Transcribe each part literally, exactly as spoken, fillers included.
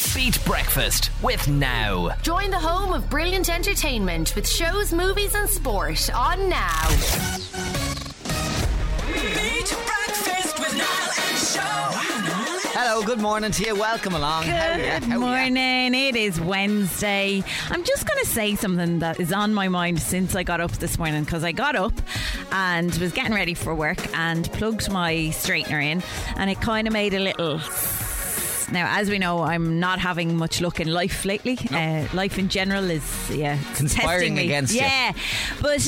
Beat Breakfast with Now. Join the home of brilliant entertainment with shows, movies and sport on Now. Beat Breakfast with Niall and Show. Hello, good morning to you. Welcome along. Good How are you? How are morning. It is Wednesday. I'm just going to say something that is on my mind since I got up this morning, because I got up and was getting ready for work and plugged my straightener in, and it kind of made a little... Now, as we know, I'm not having much luck in life lately. No. Uh, life in general is, yeah, Conspiring testing me. against you. Yeah, but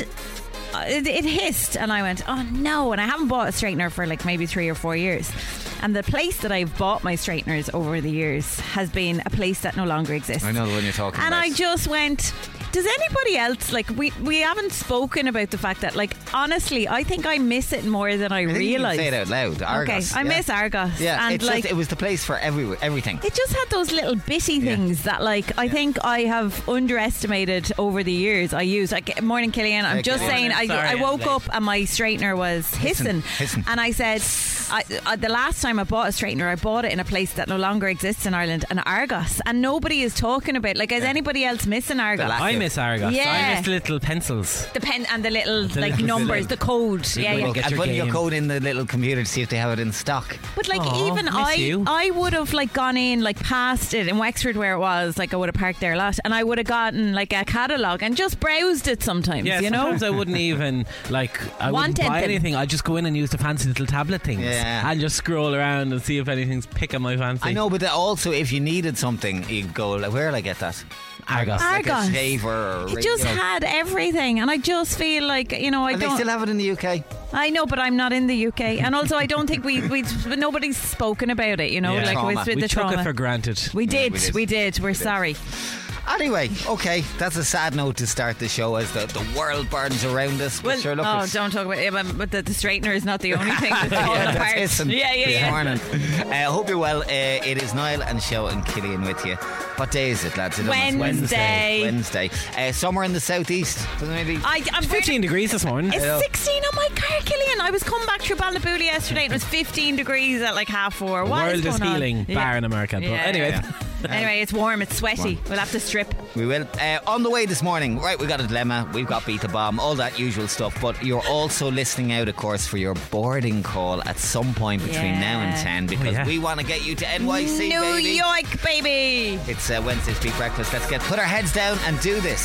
it, it hissed, and I went, oh no! And I haven't bought a straightener for like maybe three or four years. And the place that I've bought my straighteners over the years has been a place that no longer exists. I know the one you're talking and about. And I just went, does anybody else, like, we, we haven't spoken about the fact that, like, honestly, I think I miss it more than I, I think realise. you can say it out loud. Argos. Okay, I yeah. miss Argos. Yeah, and it's like, just, it was the place for every, everything. it just had those little bitty Yeah. things that, like, I Yeah. think I have underestimated over the years. I use, like, morning Killian, I'm Hey, just Killian. saying, I, Sorry, I I'm woke late. up and my straightener was hissing. hissing. And I said, I, uh, the last time I bought a straightener, I bought it in a place that no longer exists in Ireland, an Argos. And nobody is talking about, like, is anybody else missing Argos? lack- I miss Argos. Yeah. I miss the little pencils. The pen and the little, The like, little- numbers, the code. Yeah, little- yeah. Get and your putting your game. code in the little computer to see if they have it in stock. But like Aw, even miss I you. I would have like gone in like past it in Wexford where it was, like I would have parked there a lot, and I would have gotten like a catalogue and just browsed it sometimes, Yeah, you know. sometimes I wouldn't even like I Want wouldn't buy anything. anything. I'd just go in and use the fancy little tablet things Yeah. and just scroll around and see if anything's picking my fancy. I know, but also if you needed something, you'd go, like, where'll I get that? Argos. Like a Argos. shaver or It just you know. had everything, and I just feel like, you know, I And they don't. still have it in the U K. I know, but I'm not in the U K, and also I don't think we we nobody's spoken about it. You know, Yeah. like Trauma. with, with we the took trauma. it for granted. we, did, we did. we did. We're sorry. Anyway, okay, that's a sad note to start the show as the, the world burns around us. But Well, sure, look, oh, it's- don't talk about it. But, but the, the straightener is not the only thing that's falling yeah, apart. that's hissing Yeah, yeah, this yeah. morning. I uh, hope you're well. Uh, it is Niall and Show and Killian with you. What day is it, lads? I don't know. It's Wednesday. Wednesday. Uh, somewhere in the southeast. Doesn't maybe. I, I'm fifteen degrees this morning. It's know. sixteen on my car, Killian. I was coming back through Ballabooly yesterday. It was fifteen degrees at like half four. The What world is is, going on? healing, Yeah. bar in America. But Yeah. anyway, Yeah. Anyway, it's warm. It's sweaty. We'll have to strip. We will. Uh, on the way this morning, right, we got a dilemma, we've got Beat the Bomb, all that usual stuff, but you're also listening out, of course, for your boarding call at some point between Yeah. now and ten, because Oh, yeah. we want to get you to N Y C, New baby. York, baby. It's uh, Wednesday's Beat Breakfast. Let's get put our heads down and do this.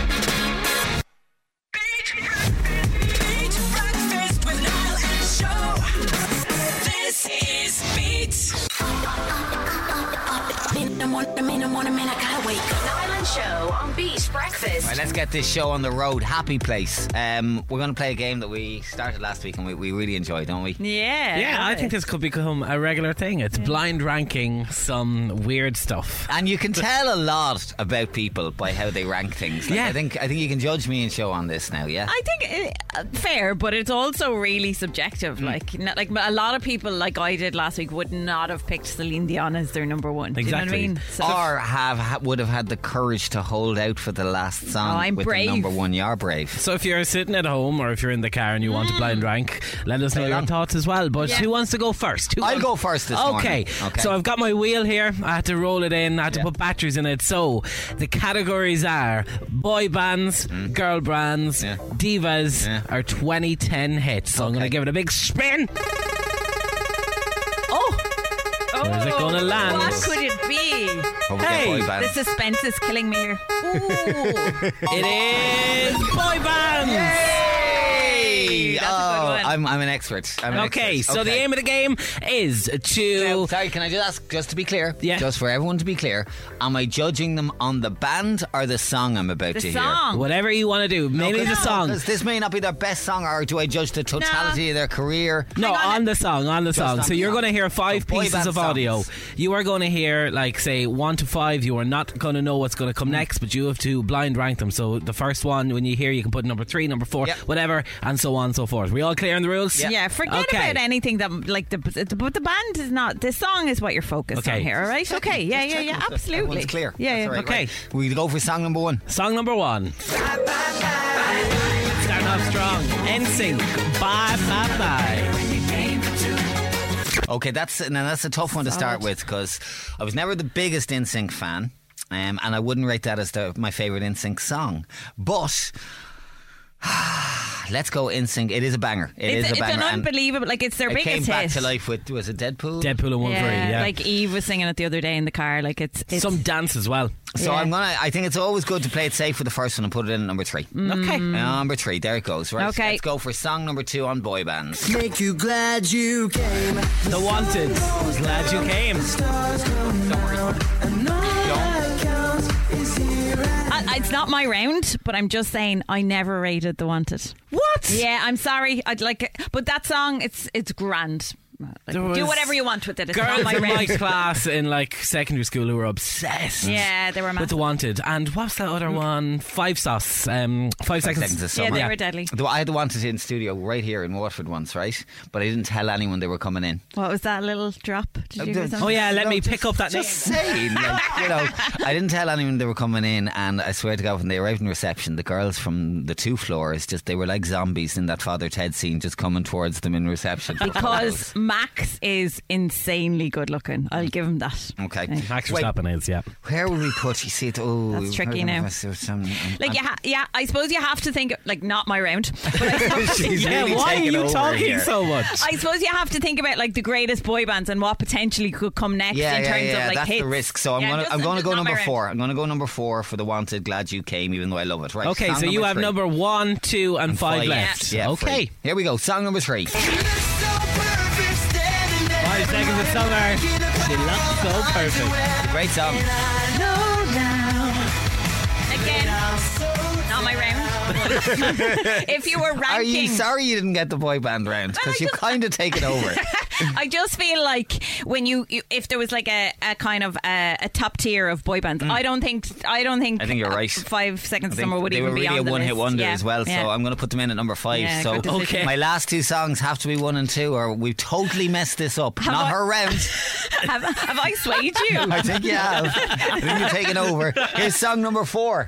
Beat Breakfast with Niall and Show. This is Beat. In the morning, in the morning, man, I gotta wake up. Niall and Show on Beat Breakfast. Right, let's get this show on the road. Happy Place. Um, we're going to play a game that we started last week and we, we really enjoyed, don't we? Yeah. yeah, I think this could become a regular thing. It's blind ranking some weird stuff. And you can tell a lot about people by how they rank things. Like, Yeah. I think I think you can judge me and Show on this now, yeah? I think uh, fair, but it's also really subjective. Hmm. Like, not, like a lot of people, like I did last week, would not have picked Celine Dion as their number one. Do you know what I Exactly. mean? So, Or have ha- would have had the courage to hold out for the last song Oh, I'm with brave. the number one. You're brave. So if you're sitting at home or if you're in the car and you want to blind rank, let us know Play your along. thoughts as well. But Yeah. who wants to go first? Who I'll wants- go first this okay. morning. Okay. So I've got my wheel here. I had to roll it in. I had to Yeah. put batteries in it. So the categories are boy bands, girl bands, Mm. Yeah. divas, Yeah. or twenty ten hits. So I'm going Okay. to give it a big spin. oh, Where's it gonna land? What could it be? Hope we get Hey, boy bands. The suspense is killing me here. It is boy bands. Hey! That's a good Oh, one. I'm, I'm an expert. I'm an Okay, expert. so the aim of the game is to. Now, sorry, can I just ask, just to be clear? Yeah. Just for everyone to be clear, am I judging them on the band or the song I'm about The to song. Whatever you want to do, mainly the song. Because this may not be their best song, or do I judge the totality of their career? No, Hang on. on the song, on the Just song. on So the you're song. going to hear five So boy pieces band of audio. songs. You are going to hear, like, say, one to five. You are not going to know what's going to come next, but you have to blind rank them. So the first one, when you hear, you can put number three, number four, Yep. whatever, and so on and so forth. We all clear on the rules? Yeah, forget Okay. about anything that like the the, but the band is not. The song is what you're focused Okay. on here. All right? Okay. Yeah, yeah, yeah. Absolutely. Everyone's clear. Yeah, That's yeah. all right, Okay. right. We go for song number one. Song number one. Starting off strong. N Sync. Bye, bye, bye. Okay, that's now that's a tough one to start Solid. with because I was never the biggest N Sync fan, um, and I wouldn't rate that as the, my favourite N Sync song. But let's go N Sync. It is a banger. It it's, is a it's banger. an and unbelievable. Like it's their it biggest came back hit. to life with was it Deadpool? Deadpool and Wolverine, yeah, yeah. like Eve was singing it the other day in the car. Like it's, it's Some dance as well. So Yeah. I'm gonna. I think it's always good to play it safe for the first one and put it in at number three. Okay. Number three. There it goes. Right. Okay. Let's go for song number two on boy bands. Make you glad you came. The Wanted. Glad you came. I, it's not my round, but I'm just saying I never rated The Wanted. What? Yeah, I'm sorry. I'd like it, but that song, it's it's grand. Like, There was do whatever you want with it. It's not Girls my in my round. class in like secondary school who were obsessed. Yeah, they were with massive. The Wanted. And what's that other one? Five Sauce. Um, five, seconds. Seconds of Yeah, Summer. they were deadly. The- I had the Wanted in studio right here in Waterford once, right? But I didn't tell anyone they were coming in. What was that little drop? Did you hear something? Oh yeah, let No, me just- pick up that Just name. saying, like, you know, I didn't tell anyone they were coming in, and I swear to God, when they arrived in reception, the girls from the two floors just they were like zombies in that Father Ted scene, just coming towards them in reception. Because Max is insanely good looking. I'll give him that. Okay. Yeah. Max Wait. Verstappen is, yeah. Where will we put? You see it? Oh, That's we've tricky heard now. of some- Like, yeah, yeah, I suppose you have to think, like, not my round. But I suppose, She's Yeah, really why are taking you over talking here. so much? I suppose you have to think about, like, the greatest boy bands and what potentially could come next Yeah, in yeah, terms yeah. of, like, That's hits. the risk. So I'm Yeah, gonna just- I'm gonna just go not my number round. four. I'm gonna go number four for the Wanted. Glad you came, even though I love it. Right. Okay, song so you have three. number one, two, and, And five, five left. Yeah, okay. free. Here we go. Song number three. Five seconds of summer. She looks so perfect. Great song. Again, not my round. If you were ranking, Are you sorry you didn't get the boy band round? Well, Because I you've just- kind of taken over. I just feel like when you, you if there was like a, a kind of a, a top tier of boy bands, I don't think I don't think Mm. I think you're uh, right. Five Seconds I of think Summer would they even were be really on a the one-hit list. wonder Yeah, as well, yeah. so I'm going to put them in at number five. Yeah, so good decision. Okay. my last two songs have to be one and two, or we've totally messed this up. Have Not I- her round. have, have I swayed you? I think you have. I think you've taken over. Here's song number four.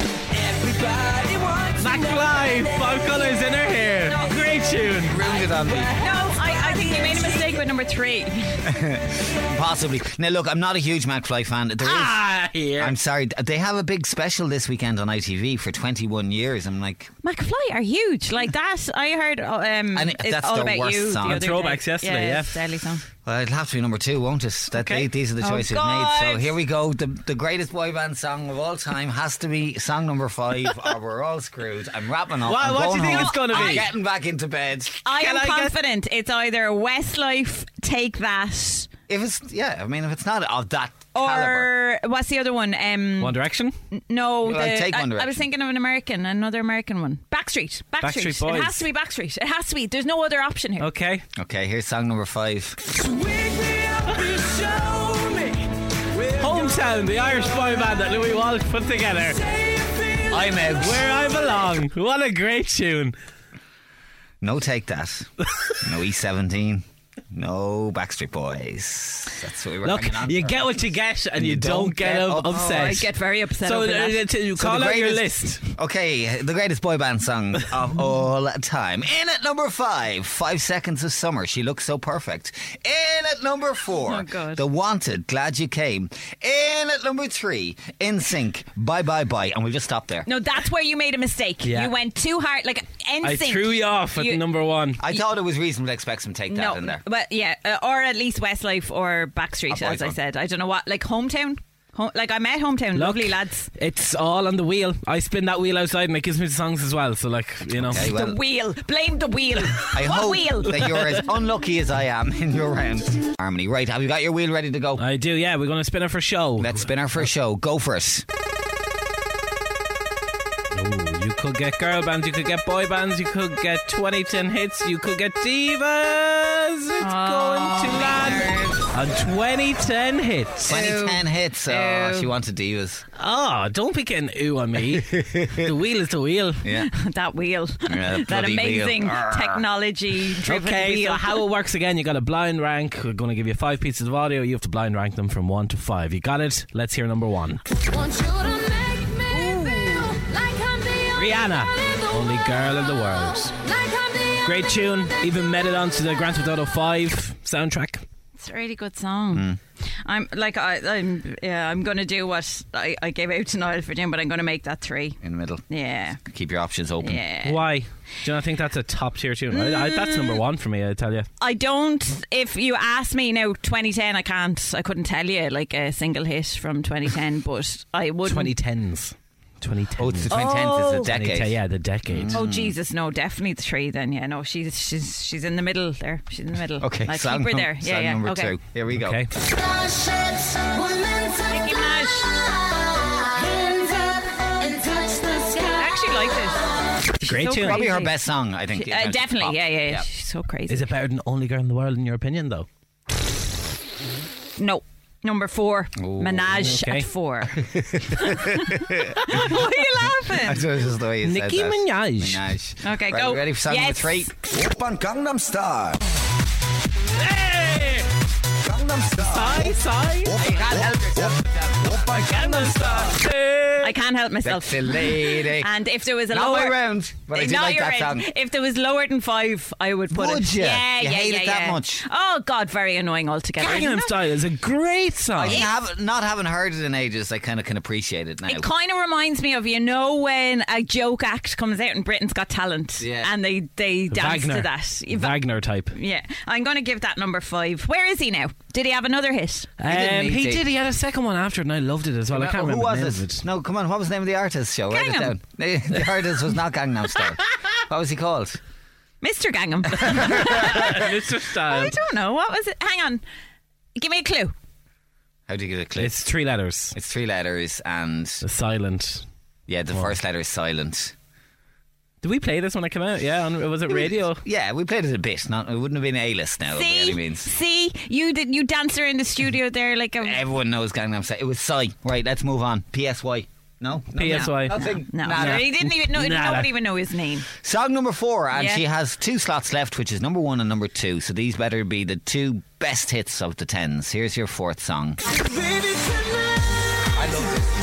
Mac Live, Five Colours in her hair. Great tune. Ruined it on me. No, I, I think you made a mistake with number three. Possibly. Now, look, I'm not a huge McFly fan. There is. Ah, here. I'm sorry. They have a big special this weekend on I T V for twenty-one years. I'm like, McFly are huge. Like that, I heard um, And it- it's that's all their about worst you. song. The And other throwbacks day. yesterday, yeah. it's a deadly song. well, it'll have to be number two, won't it? That Okay. they, these are the Oh, choices God. made. So here we go. The, the greatest boy band song of all time has to be song number five, or we're all screwed. I'm wrapping up. What- I'm what do going you think home. it's gonna be? I'm getting back into bed. I Can am I get- confident it's either Westlife, Take That, If it's yeah, I mean, if it's not of that caliber, or what's the other one? Um, One Direction. No, Well, I'd the, take I, One I was Direction. thinking of an American, another American one. Backstreet. Backstreet. Backstreet Boys. It has to be Backstreet. It has to be. There's no other option here. Okay. okay. Here's song number five. Hometown, the Irish boy band that Louis Walsh put together. I'm out. Where I belong. What a great tune. No, take that. No E seventeen. No Backstreet Boys. That's what we were Look, hanging on you for. get what you get, and you don't get up- upset. I get very upset So over uh, that. to So call the out your greatest- list. Okay, the greatest boy band song of all time. In at number five, Five Seconds of Summer. She looks so perfect. In at number four, Oh, God. The Wanted. Glad you came. In at number three, In Sync. Bye bye bye. And we'll just stop there. No, that's where you made a mistake. Yeah. You went too hard. Like N I Sync. threw you off at You- number one. I thought it was reasonable to expect some take that No, in there. but yeah, uh, or at least Westlife or Backstreet, Or as I Boyzone. said. I don't know what, like Hometown. Home, like I met Hometown, Look, lovely lads. It's all on the wheel. I spin that wheel outside and it gives me the songs as well. So, like, you know. Okay, well, the wheel, blame the wheel. I what hope wheel? that you're as unlucky as I am in your round. Harmony. Right, have you got your wheel ready to go? I do, yeah. We're going to spin it for show. Let's spin her for a show. Go for it. Ooh, you could get girl bands, you could get boy bands, you could get twenty ten hits, you could get divas. It's Oh, going to land on twenty ten hits. twenty ten hits. Oh, Ew. she wanted divas. Oh, don't be getting ooh on me. The wheel is the wheel. Yeah. that wheel. Yeah, that bloody amazing wheel. Arr. technology-driven Okay, wheel. so how it works again, you got a blind rank. We're going to give you five pieces of audio. You have to blind rank them from one to five. You got it? Let's hear number one. Rihanna, only girl in the world. Great tune. Even made it onto the Grand Theft Auto five soundtrack. It's a really good song. Mm. I'm like I, I'm yeah. I'm going to do what I, I gave out to Niall for Jim, but I'm going to make that three. In the middle. Yeah. Keep your options open. Yeah. Why? Do you not think that's a top tier tune? I, I, that's number one for me, I tell you. I don't. If you ask me now, twenty ten, I can't. I couldn't tell you like a single hit from twenty ten, but I would. twenty tens. twenty tens. Oh, it's the twenty tens. Oh. It's a decade. Yeah, the decade. Oh Jesus, no, definitely the three. Then yeah, no, she's she's she's in the middle there. She's in the middle. Okay, like, song, keep her num- there. song Yeah, yeah. number Okay. two. Here we go. Okay. Nicki Minaj. I actually like this. She's Great so tune. Probably her crazy. best song, I think. She- uh, definitely, Pop. yeah, yeah, yeah. She's so crazy. Is it better than Only Girl in the World, in your opinion, though? No. Number four, Oh, Minaj okay. at four. Why are you laughing? I thought it was just the way you Nicki said that. Minaj. Minaj. Okay, Right, go. Ready for song Yes. number three? 오빤 강남 스타일. Hey! 강남 Sigh, 스타일. sigh. You can't help yourself. 오빤 강남 스타일. I can't help myself. Sexy lady. And if there was a Not lower my round, but I did Not like your that round. song. If there was lower than five, I would put Would it. ya? Yeah, You yeah, hate yeah, it that yeah. much? Oh God, very annoying altogether. Gangnam Style is a great song. I have, not having heard it in ages, I kind of can appreciate it now. It kind of reminds me of, you know, when a joke act comes out in Britain's Got Talent, Yeah. and they they dance Wagner. to that. You- Wagner type. Yeah, I'm going to give that number five. Where is he now? Did he have another hit? Um, didn't he need to. did. He had a second one after it, and I loved it as well. I can't Who remember was the name it? of it. No, come on. What was the name of the artist show? Write it Gangnam. down. The, the artist was not Gangnam Style. What was he called? Mister Gangnam. Mister Style. I don't know. What was it? Hang on. Give me a clue. How do you get a clue? It's three letters. It's three letters, and The silent. yeah, the first letter is silent. Did we play this when it came out? Yeah, on, was it radio? Yeah, we played it a bit. Not, it wouldn't have been A-list now by any See, means. see, you did you dance around the studio there like a Everyone knows Gangnam Style. It was Psy. Right, let's move on. P S Y. No? no P S Y. Nothing. no. Nada. He didn't even know. Nada. Nobody even know his name. Song number four, and Yeah. she has two slots left, which is number one and number two. So these better be the two best hits of the tens. Here's your fourth song. I love this.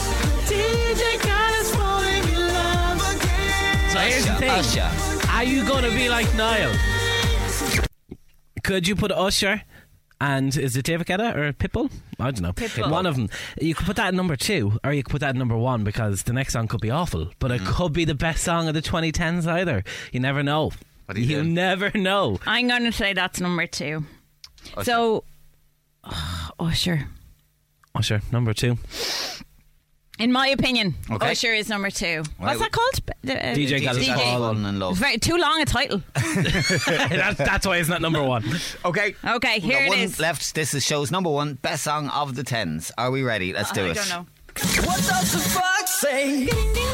So here's the thing. Usher. Are you going to be like Niall? Could you put Usher and is it David Guetta or Pitbull? I don't know. Pitbull. One of them. You could put that at number two, or you could put that at number one, because the next song could be awful, but it could be the best song of the twenty tens either. You never know. What do you you do? never know. I'm going to say that's number two. Usher. So, oh, Usher. Usher, number two. In my opinion, Okay. Usher is number two. Right. What's that called? Uh, D J D Khaled. J Fallen in It's Love. very too long a title. that's, that's why it's not number one. Okay. Okay, We've here got it one is. left. This is show's number one best song of the tens. Are we ready? Let's do I it. don't know. What does the fuck say?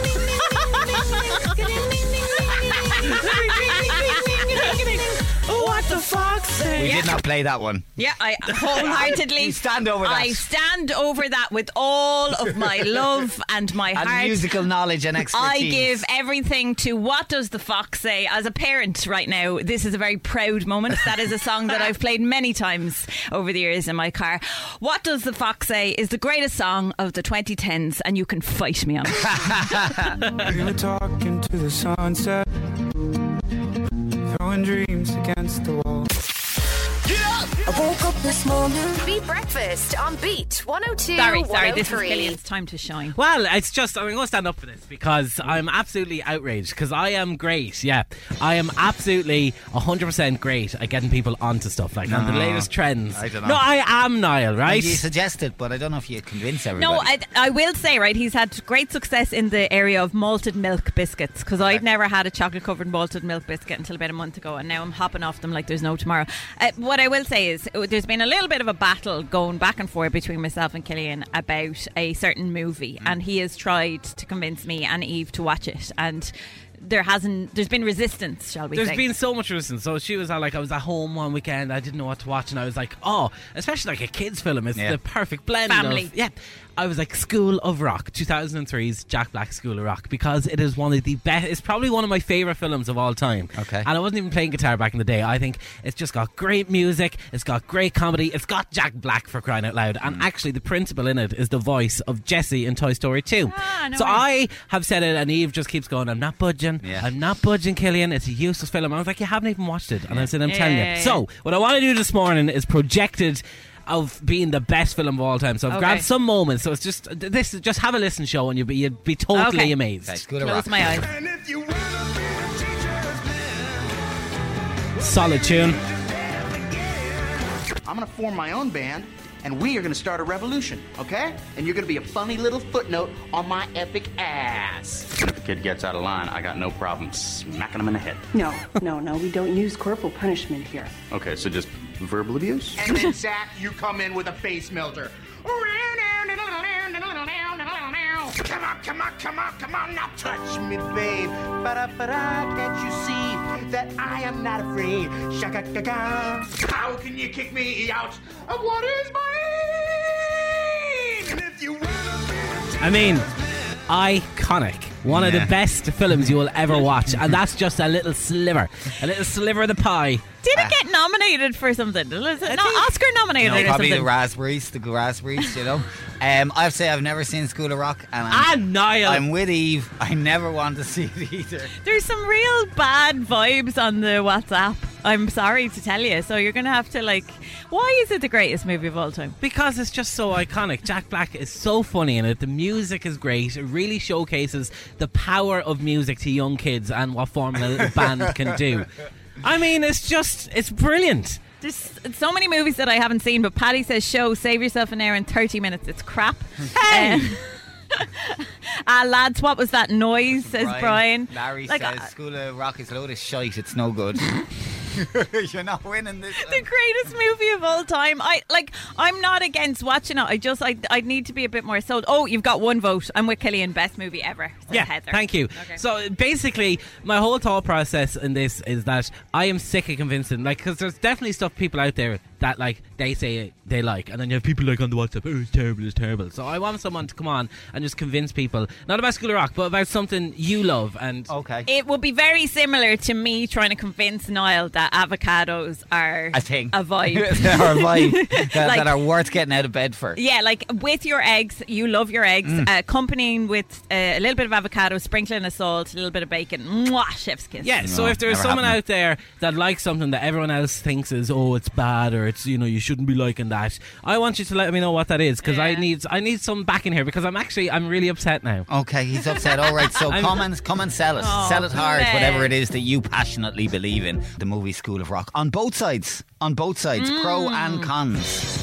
What the fuck say? We did not play that one. Yeah, I wholeheartedly You stand over that. I stand over that with all of my love and my And heart. musical knowledge and expertise. I give everything to What Does the Fox Say? As a parent right now, this is a very proud moment. That is a song that I've played many times over the years in my car. What Does the Fox Say is the greatest song of the twenty tens, and you can fight me on it. We were talking to the sunset, throwing dreams against the wall. I woke up this morning. Beat Breakfast on Beat one oh two. Sorry, sorry, this is one oh three. Killian's time to shine. Well, it's just, I'm going to stand up for this because I'm absolutely outraged, because I am great, yeah. I am absolutely one hundred percent great at getting people onto stuff, like on the No, latest trends. I don't know. No, I am Niall, right? You suggest it, but I don't know if you convince everybody. No, I, I will say, right, he's had great success in the area of malted milk biscuits, because I'd never had a chocolate covered malted milk biscuit until about a month ago, and now I'm hopping off them like there's no tomorrow. Uh, what I will say is uh, there's been a little bit of a battle going back and forth between myself and Killian about a certain movie, Mm. and he has tried to convince me and Eve to watch it, and there hasn't there's been resistance, shall we There's say. been so much resistance. So she was all like, I was at home one weekend, I didn't know what to watch, and I was like, oh, especially like a kids' film, it's Yeah. the perfect blend Family. of, yeah. I was like, School of Rock, two thousand three's Jack Black School of Rock, because it is one of the best, it's probably one of my favourite films of all time. Okay. And I wasn't even playing guitar back in the day. I think it's just got great music, it's got great comedy, it's got Jack Black, for crying out loud, and actually the principal in it is the voice of Jessie in Toy Story two. Ah, no so way. I have said it, and Eve just keeps going, I'm not budging budging. Yeah. I'm not budging, Killian. It's a useless film. I was like, you haven't even watched it. And Yeah. I said, I'm Yeah, telling yeah, you. yeah. So, what I want to do this morning is project it of being the best film of all time. So I've Okay. grabbed some moments. So it's just this. Just have a listen, show, and you'd be you'd be totally Okay. amazed. Okay, School of Close Rock. my eyes. And if you wanna be a teacher's Solid tune. I'm gonna form my own band, and we are gonna start a revolution, okay? And you're gonna be a funny little footnote on my epic ass. And if the kid gets out of line, I got no problem smacking him in the head. No, no, no, we don't use corporal punishment here. Okay, so just verbal abuse? And then, Zach, you come in with a face melter. Come on, come on, come on, come on, now touch me, babe. Ba-da-ba-da, can't you see that I am not afraid? Shaka-ga-ga. How can you kick me out of what is mine? And if you wanna be a I mean, iconic. One of Yeah. the best films you will ever watch, and that's just a little sliver, a little sliver of the pie. Did it get nominated for something? Was it not think- Oscar nominated No, or probably something? the raspberries, the raspberries, you know. Um, I'd say I've never seen School of Rock, and I'm, And Niall. I'm with Eve. I never want to see it either. There's some real bad vibes on the WhatsApp. I'm sorry to tell you. So you're going to have to like. Why is it the greatest movie of all time? Because it's just so iconic. Jack Black is so funny in it. The music is great. It really showcases the power of music to young kids and what forming a little band can do. I mean, it's just, it's brilliant. There's so many movies that I haven't seen, but Paddy says, show, save yourself an hour and thirty minutes. It's crap. Hey! Ah, uh, lads, what was that noise, says Brian. Larry Like, says uh, School of Rock is a load of shite. It's no good. You're not winning this the greatest movie of all time. I like. I'm not against watching it. I just, I, I need to be a bit more sold. Oh, you've got one vote. I'm with Killian. Best movie ever. Says Yeah, Heather. thank you. Okay. So basically, my whole thought process in this is that I am sick of convincing, like, because there's definitely stuff people out there that, like, they say they like, and then you have people like on the WhatsApp, oh, it's terrible, it's terrible. So I want someone to come on and just convince people, not about School of Rock, but about something you love. And Okay. It would be very similar to me trying to convince Niall that avocados are A thing. a vibe. Or a vibe that, Like- that are worth getting out of bed for. Yeah, like with your eggs, you love your eggs, Mm. uh, accompanying with uh, a little bit of avocado, sprinkling of salt, a little bit of bacon. Mwah, chef's kiss. yeah, so No, if there's never someone happened. out there that likes something that everyone else thinks is, oh, it's bad, or it's, you know, you shouldn't be liking that, I want you to let me know what that is, because I Yeah. need I need some back in here, because I'm actually, I'm really upset now. Okay, he's upset. All right, so I'm- come and come and sell it. Oh, sell it hard, bless. whatever it is that you passionately believe in. The movie School of Rock on both sides, on both sides, pro Mm. and cons.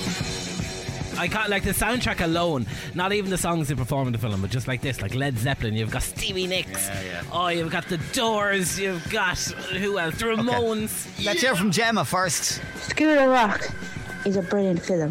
I can't, like, the soundtrack alone, not even the songs they perform in the film, but just like this, like Led Zeppelin, you've got Stevie Nicks, Yeah, yeah. oh, you've got the Doors, you've got, who else, the Ramones. Let's hear from Gemma first. School of Rock is a brilliant film,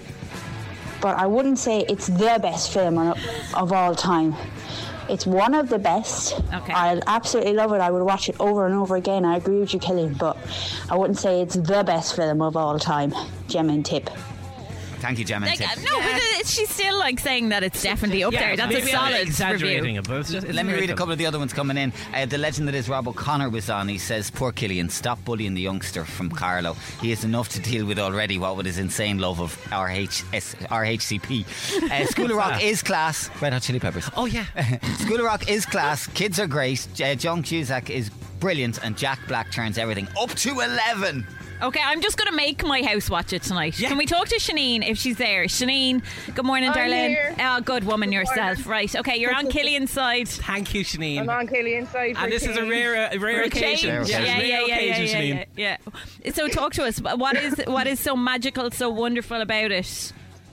but I wouldn't say it's the best film of, of all time. It's one of the best. Okay. I absolutely love it. I would watch it over and over again. I agree with you, Killian, but I wouldn't say it's the best film of all time. Gemma and Tip. Thank you, Gemma. and Like, Tip. uh, no, but uh, she's still like saying that it's definitely up there. That's a maybe I'm solid exaggerating review. it, but it's just, it's Let me great read a film. couple of the other ones coming in. Uh, the legend that is Rob O'Connor was on. He says, poor Killian, stop bullying the youngster from Carlo. He has enough to deal with already, what with his insane love of R H S, R H C P. Uh, School of Rock is class. Red Hot Chili Peppers. Oh, yeah. School of Rock is class. Kids are great. Uh, John Cusack is brilliant. And Jack Black turns everything up to eleven. Okay, I'm just going to make my house watch it tonight. Yeah. Can we talk to Shanine if she's there? Shanine, good morning, I'm darling. here. Oh, good woman yourself. Right, okay, you're on Killian's side. Thank you, Shanine. I'm on Killian's side. for And this is a change. rare, a rare For a occasion. change. Rare Yeah, occasion. yeah, Rare yeah, yeah, occasion, yeah, Shanine. yeah, yeah. So talk to us. What is what is so magical, so wonderful about it?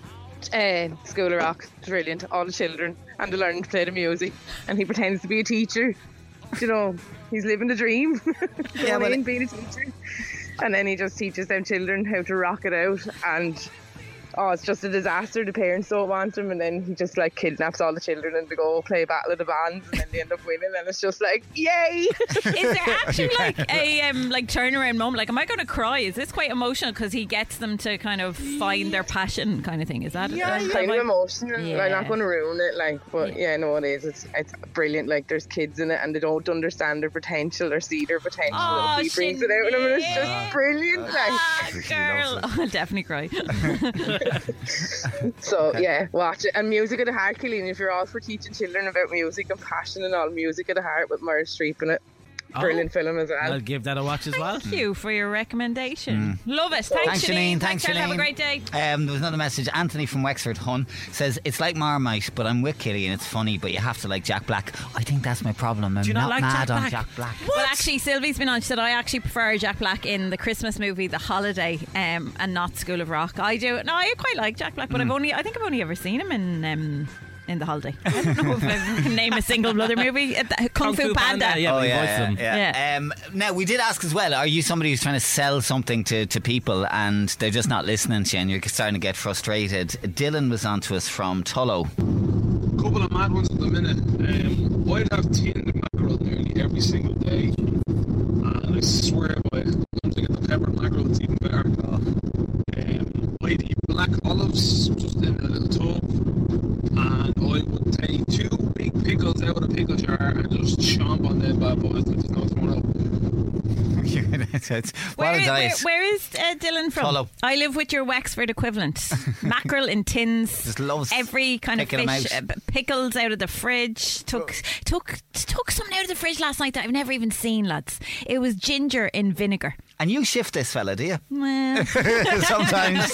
Uh, School of Rock, brilliant. All the children, and they learn to play the music, and he pretends to be a teacher. You know, he's living the dream. Yeah, yeah, well, it- being a teacher, and then he just teaches them children how to rock it out, and oh, it's just a disaster. The parents don't want him, and then he just like kidnaps all the children and they go play Battle of the Bands, and then they end up winning, and it's just like, yay! Is there actually like a um, like turnaround moment? Like, am I going to cry? Is this quite emotional because he gets them to kind of find their passion, kind of thing? Is that? Yeah, is that kind of like- emotional. Yeah. I'm not going to ruin it, like, but yeah, no, it is. It's it's brilliant. Like, there's kids in it, and they don't understand their potential or see their potential. Oh, and he brings it out in them, and it's Sinead. just brilliant. Like, Ah, girl, oh, I'll definitely cry. So Okay. yeah, watch it. And Music of the Heart, Killian, if you're all for teaching children about music and passion and all, Music of the Heart with Meryl Streep in it. Brilliant film as well. I'll give that a watch as well. Thank you for your recommendation. Love it. Thanks, Thanks, Janine. Thanks, Janine. Janine. Have a great day. Um, there was another message. Anthony from Wexford, Hun, says it's like Marmite, but I'm with Killian. It's funny, but you have to like Jack Black. I think that's my problem. I'm Do you not not like mad Jack on Black? Jack Black. Well, actually, Sylvie's been on. She said I actually prefer Jack Black in the Christmas movie, The Holiday, um, and not School of Rock. I do. No, I quite like Jack Black, but I've only. I think I've only ever seen him in. Um, in The Holiday. I don't know if I can name a single other movie. Uh, Kung, Kung Fu Fu Panda. Panda, yeah. Oh we yeah, voiced yeah, them. yeah. Um, now we did ask as well. Are you somebody who's trying to sell something to, to people and they're just not listening to you, and you're starting to get frustrated? Dylan was on to us from Tullow. Couple of mad ones at the minute. Um, I'd have tinned mackerel nearly every single day, and I swear by it, once I get the peppered mackerel, it's even better. Um, I'd eat black olives just in a little tub, and I would take two big pickles out of the pickle jar and just chomp on them bad boys and just not thrown up. It's- it's- Where, what a is- where, diet. where is uh, Dylan from? Tullow. I live with your Wexford equivalent. Mackerel in tins. Just loves every kind of picking 'em fish. out. Uh, pickles out of the fridge. Took took took something out of the fridge last night that I've never even seen, lads. It was ginger in vinegar. And you shift this fella, do you? Well, Sometimes.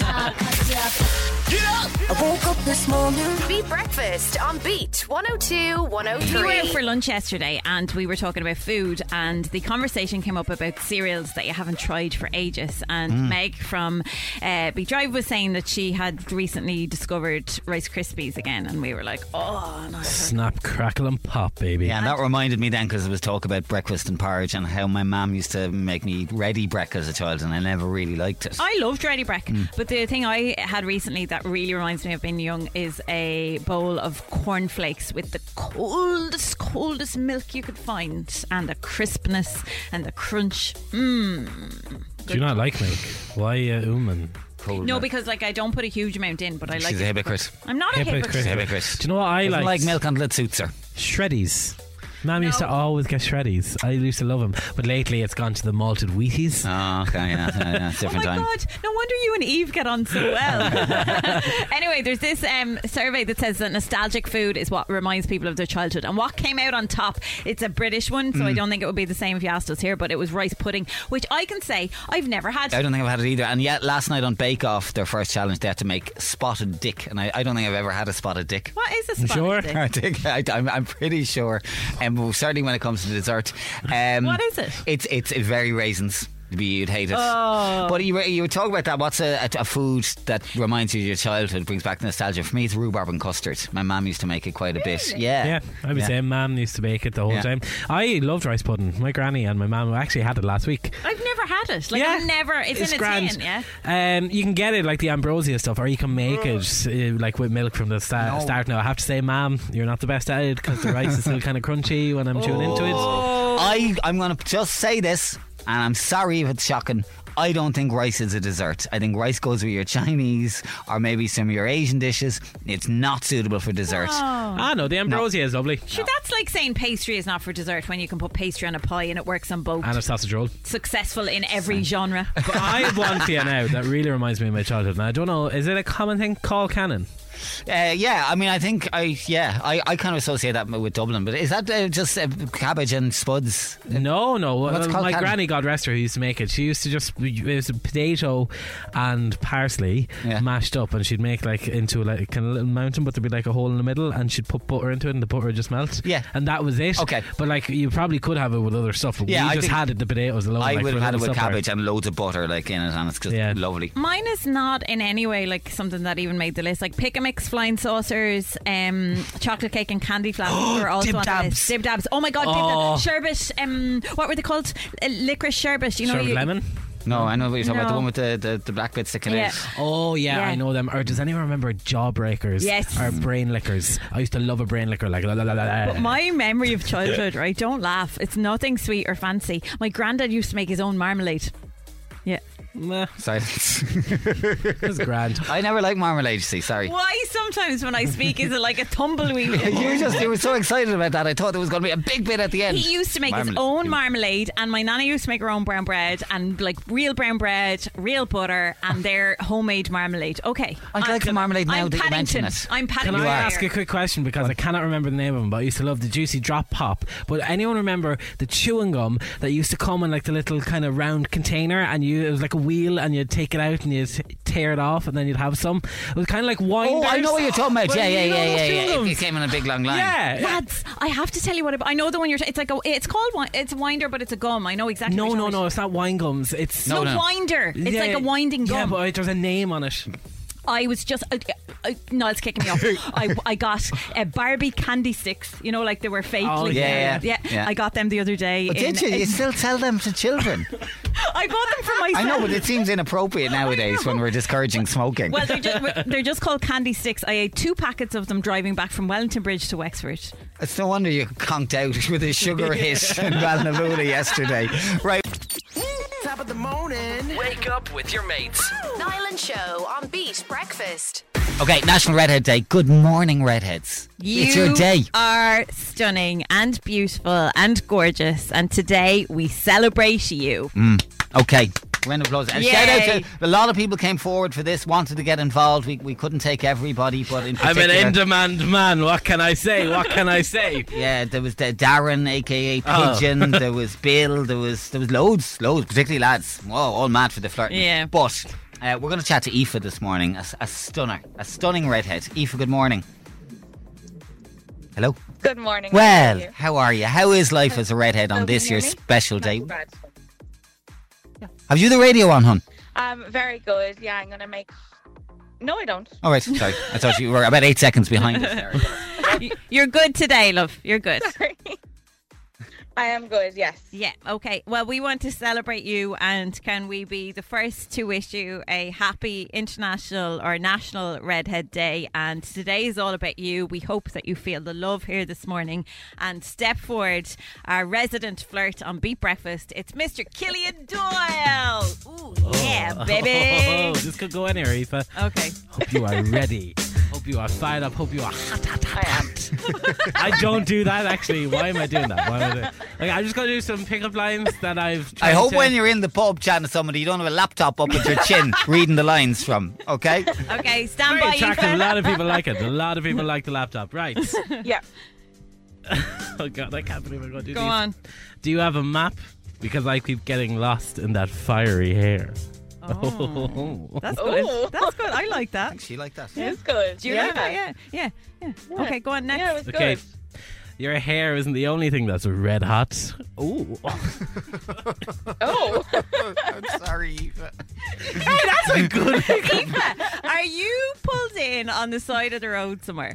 I woke up this morning. Beat Breakfast on Beat one oh two, one oh we were out three. for lunch yesterday and we were talking about food, and the conversation came up about cereals that you haven't tried for ages. And Mm. Meg from uh, Beat Drive was saying that she had recently discovered Rice Krispies again, and we were like, oh, no. Snap, crackle, and pop, baby. Yeah, and that reminded me then, because it was talk about breakfast and porridge and how my mum used to make me eat ready breakfast as a child, and I never really liked it. I loved Ready Breck, Mm. but the thing I had recently that really reminds me of being young is a bowl of cornflakes with the coldest, coldest milk you could find, and the crispness and the crunch. Mmm. Do you not like milk? Why, uh, Ooman? Cold No, milk. because like I don't put a huge amount in, but I like. She's it. a hypocrite. I'm not a hypocrite. She's a hypocrite. Do you know what I Doesn't like? like milk until it suits her. Shreddies. Mum used to always get shreddies. I used to love them, but lately it's gone to the malted Wheaties. Oh, okay, yeah, yeah, yeah, it's a Oh different my time. God! No wonder you and Eve get on so well. Anyway, there's this um, survey that says that nostalgic food is what reminds people of their childhood. And what came out on top? It's a British one, so Mm. I don't think it would be the same if you asked us here. But it was rice pudding, which I can say I've never had. I don't think I've had it either. And yet, last night on Bake Off, their first challenge, they had to make spotted dick, and I, I don't think I've ever had a spotted dick. What is a You spotted sure? dick? I think I, I'm, I'm pretty sure. Um, well, certainly when it comes to dessert. Um, What is it? It's it's very raisins. You'd hate it. Oh. But you were, you were talking about that. What's a, a, a food that reminds you of your childhood, brings back nostalgia? For me, it's rhubarb and custard. My mum used to make it quite a bit. Yeah. Yeah, I was Yeah. saying, Mum used to bake it the whole Yeah. time. I loved rice pudding. My granny and my mum actually had it last week. I've never had it. Like Yeah. I've never. It's, It's in a grand. tin, yeah. Um, you can get it like the ambrosia stuff, or you can make it uh, like with milk from the sta- No. start. Now I have to say, Mum, you're not the best at it because the rice is still kind of crunchy when I'm chewing into it. I, I'm going to just say this, and I'm sorry if it's shocking. I don't think rice is a dessert. I think rice goes with your Chinese or maybe some of your Asian dishes. It's not suitable for dessert. Ah, no, the ambrosia is lovely. Sure, that's like saying pastry is not for dessert when you can put pastry on a pie and it works on both. And a sausage roll. Successful in every genre. But I have one for you now that really reminds me of my childhood. And I don't know, is it a common thing? Call cannon. Uh, yeah, I mean, I think I yeah, I, I kind of associate that with Dublin. But is that uh, just uh, cabbage and spuds? No, no. What's Uh, called my cannon? granny, God rest her, who used to make it. She used to just it was a potato and parsley Yeah. mashed up, and she'd make like into like kind of little mountain, but there'd be like a hole in the middle, and she'd put butter into it, and the butter would just melt. Yeah. and that was it. Okay. but like you probably could have it with other stuff. But Yeah, we I just think had it the potatoes alone. I like, would for have had it little with supper. cabbage and loads of butter like in it, and it's just Yeah. lovely. Mine is not in any way like something that even made the list. Like pick a mix, flying saucers, um, chocolate cake, and candy flowers were also Dib on the dabs. list. Dib dabs. Oh my god, Oh. dib dabs. Sherbet. Um, what were they called? Uh, licorice sherbet. You know, Sherbet you, lemon. No, I know what you're talking about. The No. one with the, the, the black bits sticking Yeah. out. Oh yeah, Yeah. I know them. Or does anyone remember jawbreakers? Yes. Or brain lickers? I used to love a brain licker. Like la, la, la, la, la. But my memory of childhood, right? Don't laugh. It's nothing sweet or fancy. My granddad used to make his own marmalade. Yeah. Meh. Silence. That's grand. I never liked marmalade, you see, sorry. Why sometimes when I speak is it like a tumbleweed? you were just you were so excited about that. I thought there was going to be a big bit at the end. He used to make Marmalade. his own marmalade, and my nanny used to make her own brown bread, and like real brown bread, real butter, and their homemade marmalade. Okay, I'd like the marmalade now I'm that you mention Paddington. it. I'm Can Paddington. I ask a quick question, because I cannot remember the name of them, but I used to love the Juicy Drop Pop. But anyone remember the chewing gum that used to come in like the little kind of round container, and you it was like a wheel, and you'd take it out and you'd tear it off, and then you'd have some. It was kind of like wine. Oh, I know what you're talking about. Well, Yeah, yeah, you know yeah, those yeah, chewing yeah. It, gums? it came in a big long line. Yeah. Lads, I have to tell you what it, I know the one you're. It's like a. It's called wine. It's a winder, but it's a gum. I know exactly. No, what you're no, talking no. about. It's not wine gums. It's No, no. winder. It's like a winding Yeah, gum. but there's a name on it. I was just uh, uh, Niall's kicking me off. I, I got uh, Barbie candy sticks. You know, like they were fake. Oh, like, yeah, yeah, yeah, yeah. I got them the other day. But in, did you? You in- still sell them to children? I bought them for myself. I know, but it seems inappropriate nowadays when we're discouraging smoking. Well, they're just, they're just called candy sticks. I ate two packets of them driving back from Wellington Bridge to Wexford. It's no wonder you conked out with a sugar hit in Balnavula yesterday. Right. Top of the morning. Wake up with your mates. Niall and Show on Beat Breakfast. Okay, National Redhead Day. Good morning, redheads. You it's your day. are stunning and beautiful and gorgeous, and today we celebrate you. Mm. Okay. Round of applause. And Yay. shout out to a lot of people came forward for this, wanted to get involved. We, we couldn't take everybody, but in I'm particular, an in-demand man. What can I say? What can I say? Yeah, there was the Darren, aka Oh. Pigeon. There was Bill. There was there was loads, loads, particularly lads. Whoa, all mad for the flirting. Yeah. But uh, we're going to chat to Aoife this morning. A, a stunner, a stunning redhead. Aoife, good morning. Hello. Good morning. Well, How are you? how are you? How is life as a redhead on Oh, this can you year's hear me? special Not day? too bad. Have you the radio on, hon? Um, very good. Yeah, I'm gonna make. No, I don't. All right, sorry. I thought you were about eight seconds behind us there. You're good today, love. You're good. Sorry. I am good. Yes. Yeah, okay. Well, we want to celebrate you, and can we be the first to wish you a happy International or National Redhead Day? And today is all about you. We hope that you feel the love here this morning and step forward, our resident flirt on Beat Breakfast. It's Mister Killian Doyle. Ooh, yeah, baby. Oh, this could go anywhere, Aoife. Okay. Hope you are ready. Hope you are fired up. Hope you are hot, hot, hot, hot. I don't do that, actually. Why am I doing that? Why am I doing Like, I'm just going to do some pickup lines that I've tried I hope to... when you're in the pub chatting to somebody, you don't have a laptop up at your chin reading the lines from, okay? Okay, stand Very by, attractive. Aoife. A lot of people like it. A lot of people like the laptop. Right. Yeah. Oh, God, I can't believe I'm going to do Go these. on. Do you have a map? Because I keep getting lost in that fiery hair. Oh, that's good. Ooh. That's good. I like that. She like that. It's good. Do you yeah. like that? Yeah, yeah, yeah. Yeah. Okay, go on next. Yeah, it was Okay. good. Your hair isn't the only thing that's red hot. Ooh. Oh. I'm sorry, Aoife. Hey, that's a good Aoife, are you pulled in on the side of the road somewhere?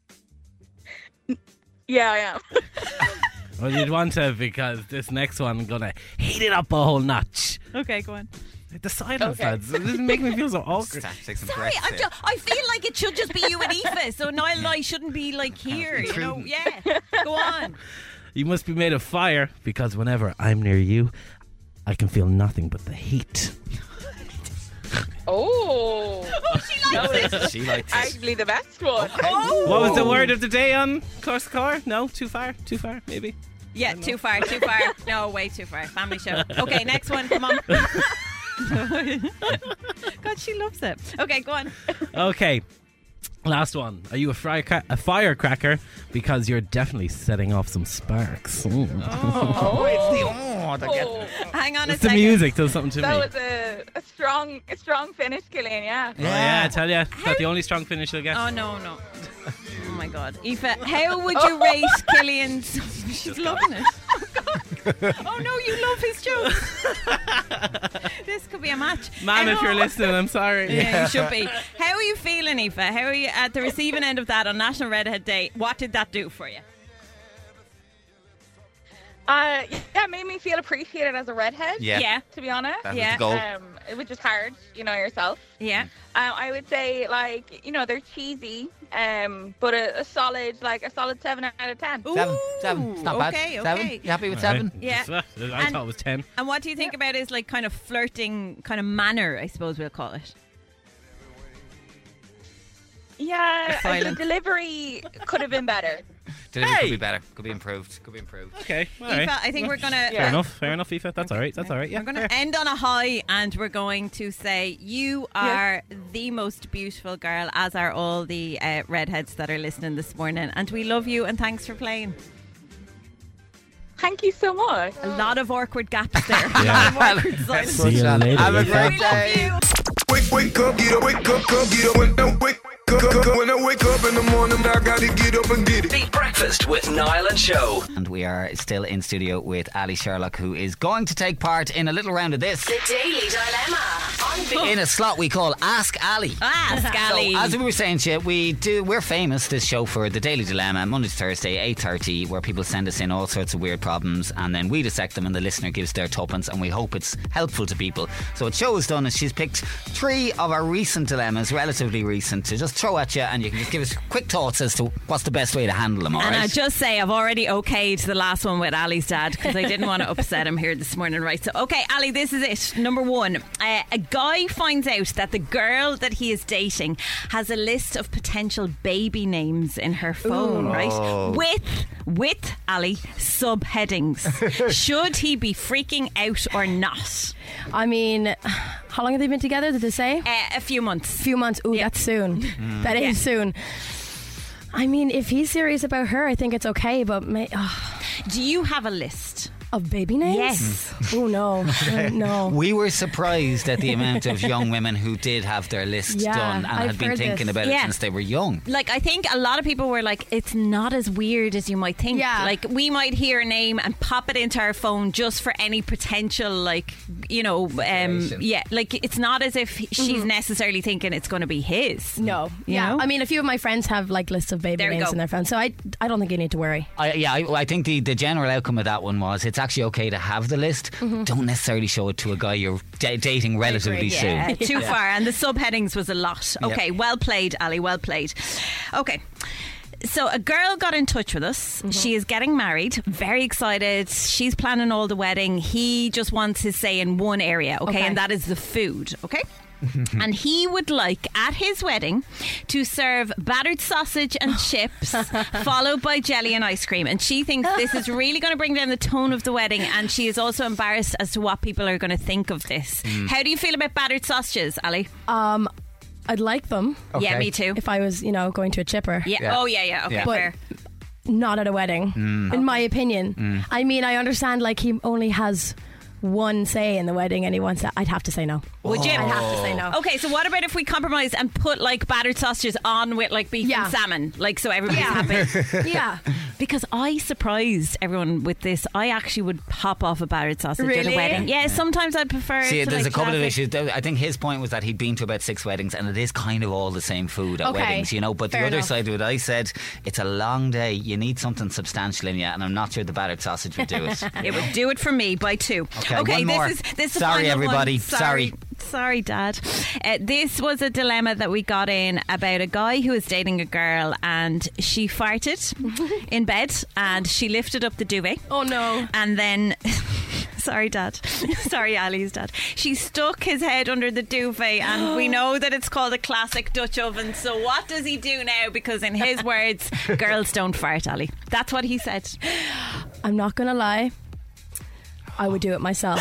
Yeah, I am. Well, you'd want to, because this next one I'm going to heat it up a whole notch. Okay, go on. The silence, Okay. lads. It doesn't make me feel so awkward. Stop, take some Sorry, breaths I'm there. just, I feel like it should just be you and Aoife, so Niall and I shouldn't be like here, you know? Yeah, go on. You must be made of fire, because whenever I'm near you, I can feel nothing but the heat. Oh. Oh, she No, likes it. it's She likes it. actually the best one. Oh. What was the word of the day on Course Core? No, too far, too far, maybe. Yeah, too far, too far. No, way too far. Family show. Okay, next one, come on. God, she loves it. Okay, go on. Okay, last one. Are you a, fry cra- a firecracker? Because you're definitely setting off some sparks. Ooh. Oh, it's the oh, the get- Oh. Hang on a It's the second. music does something to That me. was a, a strong a strong finish, Killian, yeah. Oh, yeah, I tell you, not the only strong finish you'll get. Oh, no, no. Oh, my God. Aoife, how would you rate Killian's... She's loving it. Oh, no, you love his jokes. This could be a match. Man, if How- you're listening, I'm sorry. Yeah, you should be. How are you feeling, Aoife? How are you at the receiving end of that on National Redhead Day? What did that do for you? Uh, yeah, it made me feel appreciated as a redhead. Yeah. Yeah. To be honest. That was Yeah. the goal. Um, which is hard, you know yourself. Yeah. Um, I would say, like, you know, they're cheesy, um, but a, a solid, like, a solid seven out of ten. Seven. Seven. It's not bad. Okay, Seven. okay. You happy with Alright. seven? Yeah. I And- thought it was ten. And what do you think about his like kind of flirting kind of manner, I suppose we'll call it? Yeah, the Silent. delivery could have been better. Delivery Hey! could be better. Could be improved. Could be improved. Okay, all right. Aoife, I think we're gonna Fair enough, fair enough, Aoife. That's all right. That's all right. Yeah. We're going to end on a high, and we're going to say you are the most beautiful girl, as are all the uh, redheads that are listening this morning. And we love you, and thanks for playing. Thank you so much. A lot of awkward gaps there. Yeah. A lot of awkward silences. See you later. Have a Aoife. great We love day. you. Wake, wake up, get up, wake up, up, get up, when I wake up, up, up, when I wake up in the morning, I gotta get up and get it. Beat Breakfast with Niall and Show. And we are still in studio with Ali Sherlock, who is going to take part in a little round of this. The Daily Dilemma on Beat. In a slot we call Ask Ali. Ask Ali. So, as we were saying, to you, we do. We're famous, this show, for the Daily Dilemma, Monday to Thursday, eight thirty, where people send us in all sorts of weird problems, and then we dissect them, and the listener gives their tuppence, and we hope it's helpful to people. So what Show has done is she's picked three of our recent dilemmas, relatively recent, to just throw at you, and you can just give us quick thoughts as to what's the best way to handle them. All And right? I just say I've already okayed the last one with Ali's dad because I didn't want to upset him here this morning, right? So, okay, Ali, this is it. Number one, uh, a guy finds out that the girl that he is dating has a list of potential baby names in her phone, Ooh. right? Oh. With, with, Ali, subheadings. Should he be freaking out or not? I mean, how long have they been together? Did they say? Uh, a few months. A few months. Ooh, Yeah. that's soon. Mm. That is Yeah. soon. I mean, if he's serious about her, I think it's okay, but may, oh, Do you have a list? of baby names? Yes. Oh, no. Uh, no. We were surprised at the amount of young women who did have their list Yeah, done and I've had been heard thinking this. about it Yeah. since they were young. Like, I think a lot of people were like, it's not as weird as you might think. Yeah. Like, we might hear a name and pop it into our phone just for any potential, like, you know, um, Situation. yeah, like, it's not as if she's necessarily thinking it's going to be his. No. You Yeah. know? I mean, a few of my friends have like lists of baby There we names go. in their phone, so I, I don't think you need to worry. I, yeah, I, I think the, the general outcome of that one was it's actually okay to have the list. Don't necessarily show it to a guy you're da- dating relatively soon. Yeah, too far. And the subheadings was a lot. Okay, well played, Ali, well played. Okay. So a girl got in touch with us. She is getting married. Very excited. She's planning all the wedding. He just wants his say in one area, okay? Okay. And that is the food, okay? And he would like at his wedding to serve battered sausage and chips followed by jelly and ice cream. And she thinks this is really going to bring down the tone of the wedding, and she is also embarrassed as to what people are going to think of this. How do you feel about battered sausages, Ali? Um, I'd like them Okay. Yeah, me too. if I was, you know, going to a chipper. Yeah. Yeah. Oh, yeah, yeah. Okay, Yeah. But fair. not at a wedding, in my opinion. I mean, I understand like he only has one say in the wedding and he wants that. I'd have to say no. Would you? I'd have to say no. Okay, so what about if we compromise and put like battered sausages on with like beef Yeah. and salmon, like so everybody's Yeah. happy? Yeah. Because I surprised everyone with this. I actually would pop off a battered sausage at Really? a wedding. Yeah, sometimes I'd prefer. See, to, there's like, a couple of classic. issues. I think his point was that he'd been to about six weddings, and it is kind of all the same food at Okay, weddings, you know. But fair the other enough. side of it, I said, it's a long day. You need something substantial in you, and I'm not sure the battered sausage would do it. It would do it for me by two. Okay, one this more. is this is the Sorry, final everybody. one. Sorry, Sorry. sorry, Dad. Uh, this was a dilemma that we got in about a guy who was dating a girl, and she farted in bed, and she lifted up the duvet. Oh no. And then, sorry, Dad. Sorry, Ali's dad. She stuck his head under the duvet, and we know that it's called a classic Dutch oven. So what does he do now? Because in his words, girls don't fart, Ali. That's what he said. I'm not gonna lie. I would do it myself.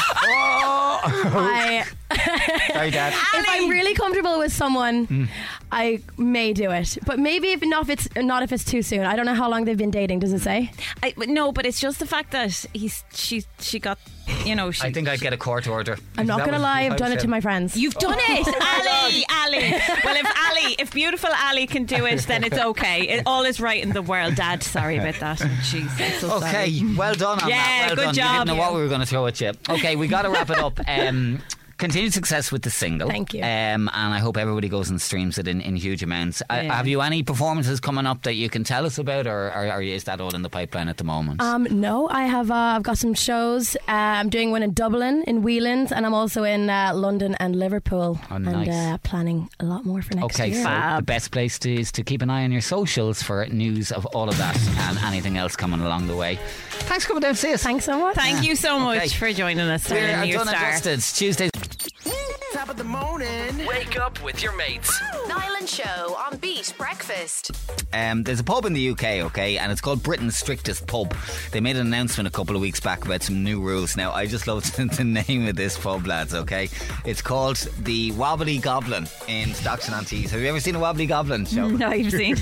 I, Sorry, Dad. if I'm really comfortable with someone, I may do it. But maybe if not, if it's not if it's too soon. I don't know how long they've been dating. Does it say? I, but no, but it's just the fact that he's she she got, you know. She, I think I'd get a court order. I'm not That gonna was- lie. if I I've done was it to him. my friends. You've done it, Ali, Ali. Well, if Ali, if beautiful Ali can do it, then it's okay. It, all is right in the world, Dad. Sorry about that. Jeez, I'm so sorry. Okay, well done on Yeah, that. Well good done. job. You didn't know what we were going to throw at you. Okay, we got to wrap it up. Um, continued success with the single. Thank you. Um, and I hope everybody goes and streams it in, in huge amounts. Uh, Yeah. have you any performances coming up that you can tell us about, or, or, or is that all in the pipeline at the moment? Um, no, I have. Uh, I've got some shows. Uh, I'm doing one in Dublin, in Whelan's, and I'm also in uh, London and Liverpool. Oh, and nice. uh, planning a lot more for next Okay, year. so the best place to, is to keep an eye on your socials for news of all of that and anything else coming along the way. Thanks for coming down to see us. Thanks so much. Thank you so much Okay. for joining us. We're Darren, New done Star. adjusted. It's Tuesday. Top of the morning. Wake up with your mates. Niall and Show on Beat Breakfast. Um, there's a pub in the U K, okay, and it's called Britain's Strictest Pub. They made an announcement a couple of weeks back about some new rules. Now, I just love the name of this pub, lads, okay? It's called the Wobbly Goblin in Stockton-on-Tees. Have you ever seen a Wobbly Goblin show? No, you've seen.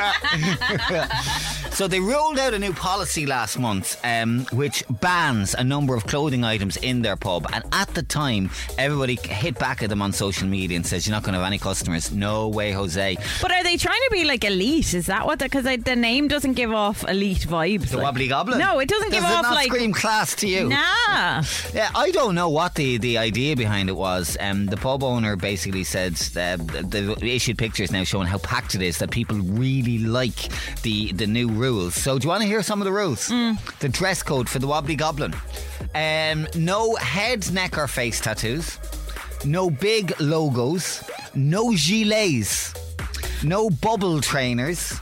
So they rolled out a new policy last month um, which bans a number of clothing items in their pub, and at the time everybody hit back at them on social media and says, you're not going to have any customers. No way, Jose. But are they trying to be like elite? Is that what? Because the name doesn't give off elite vibes. The like. Wobbly Goblin? No, it doesn't give Does it off not like scream class to you? Nah. Yeah, I don't know what the, the idea behind it was. Um, the pub owner basically said uh, they issued pictures now showing how packed it is, that people really like the, the new rules. So do you want to hear some of the rules? Mm. The dress code for the Wobbly Goblin. Um, no head, neck or face tattoos. No big logos. No gilets. No bubble trainers.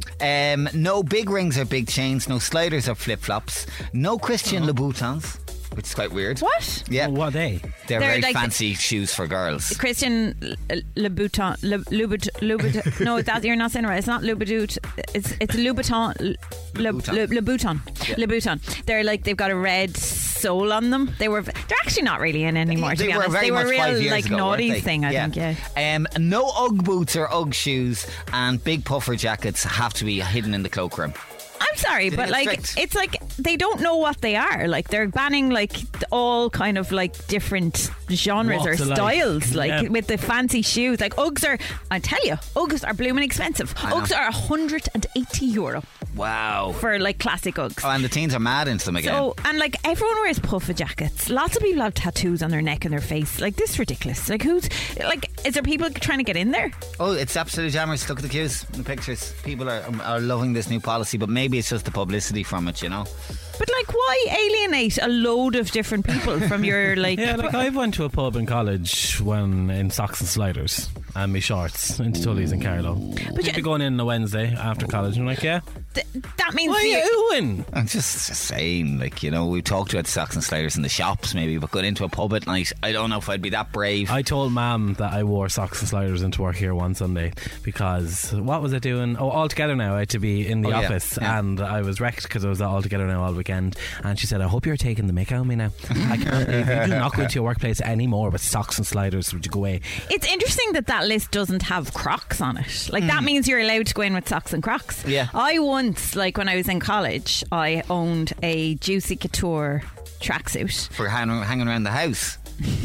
Um, no big rings or big chains. No sliders or flip-flops. No Christian Oh. Louboutin, which is quite weird. What? Yeah. What are they? They're, They're very like fancy shoes for girls. Christian Louboutin, Louboutin, Louboutin. No, that you're not saying it right. It's not Louboutin. It's it's Louboutin. Louboutin. Louboutin. Yeah. Louboutin. They're like they've got a red sole on them. They were. They're actually not really in anymore. To They be were honest, very they were much real five years like ago, weren't naughties they? thing. I think. Yeah. Um, no Ugg boots or Ugg shoes, and big puffer jackets have to be hidden in the cloakroom. I'm sorry, Do you but think like it's strict? it's like they don't know what they are. Like they're banning like all kind of like different genres Walks or of life. styles. Like Yeah. with the fancy shoes. Like Uggs are. I tell you, Uggs are blooming expensive. I know. Uggs are one hundred eighty euro Wow. for like classic Uggs. Oh, and the teens are mad into them again. So and like everyone wears puffer jackets. Lots of people have tattoos on their neck and their face. Like this is ridiculous. Like who's like is there people trying to get in there? Oh, it's absolute jammers. Look at the queues, the pictures. People are are loving this new policy, but maybe it's just the publicity from it, you know. But like why alienate a load of different people from your like Yeah, like I went to a pub in college when in socks and sliders and me shorts into Tully's in Carlow. But you'd be going in on a Wednesday after college and I'm like, yeah. Th- that means What are you- you doing? I'm just, just saying, like, you know, we've talked about socks and sliders in the shops maybe, but going into a pub at night, I don't know if I'd be that brave. I told Mum that I wore socks and sliders into work here one Sunday because what was I doing? Oh, all together now. I had to be in the Oh, yeah, office yeah. and I was wrecked because I was all together now all weekend. And she said, I hope you're taking the mick out of me now. I can't believe you do not go into your workplace anymore with socks and sliders. Would you go away? It's interesting that that list doesn't have Crocs on it. Like that means you're allowed to go in with socks and Crocs. Yeah. I once, like when I was in college, I owned a Juicy Couture tracksuit. For hanging, hanging around the house.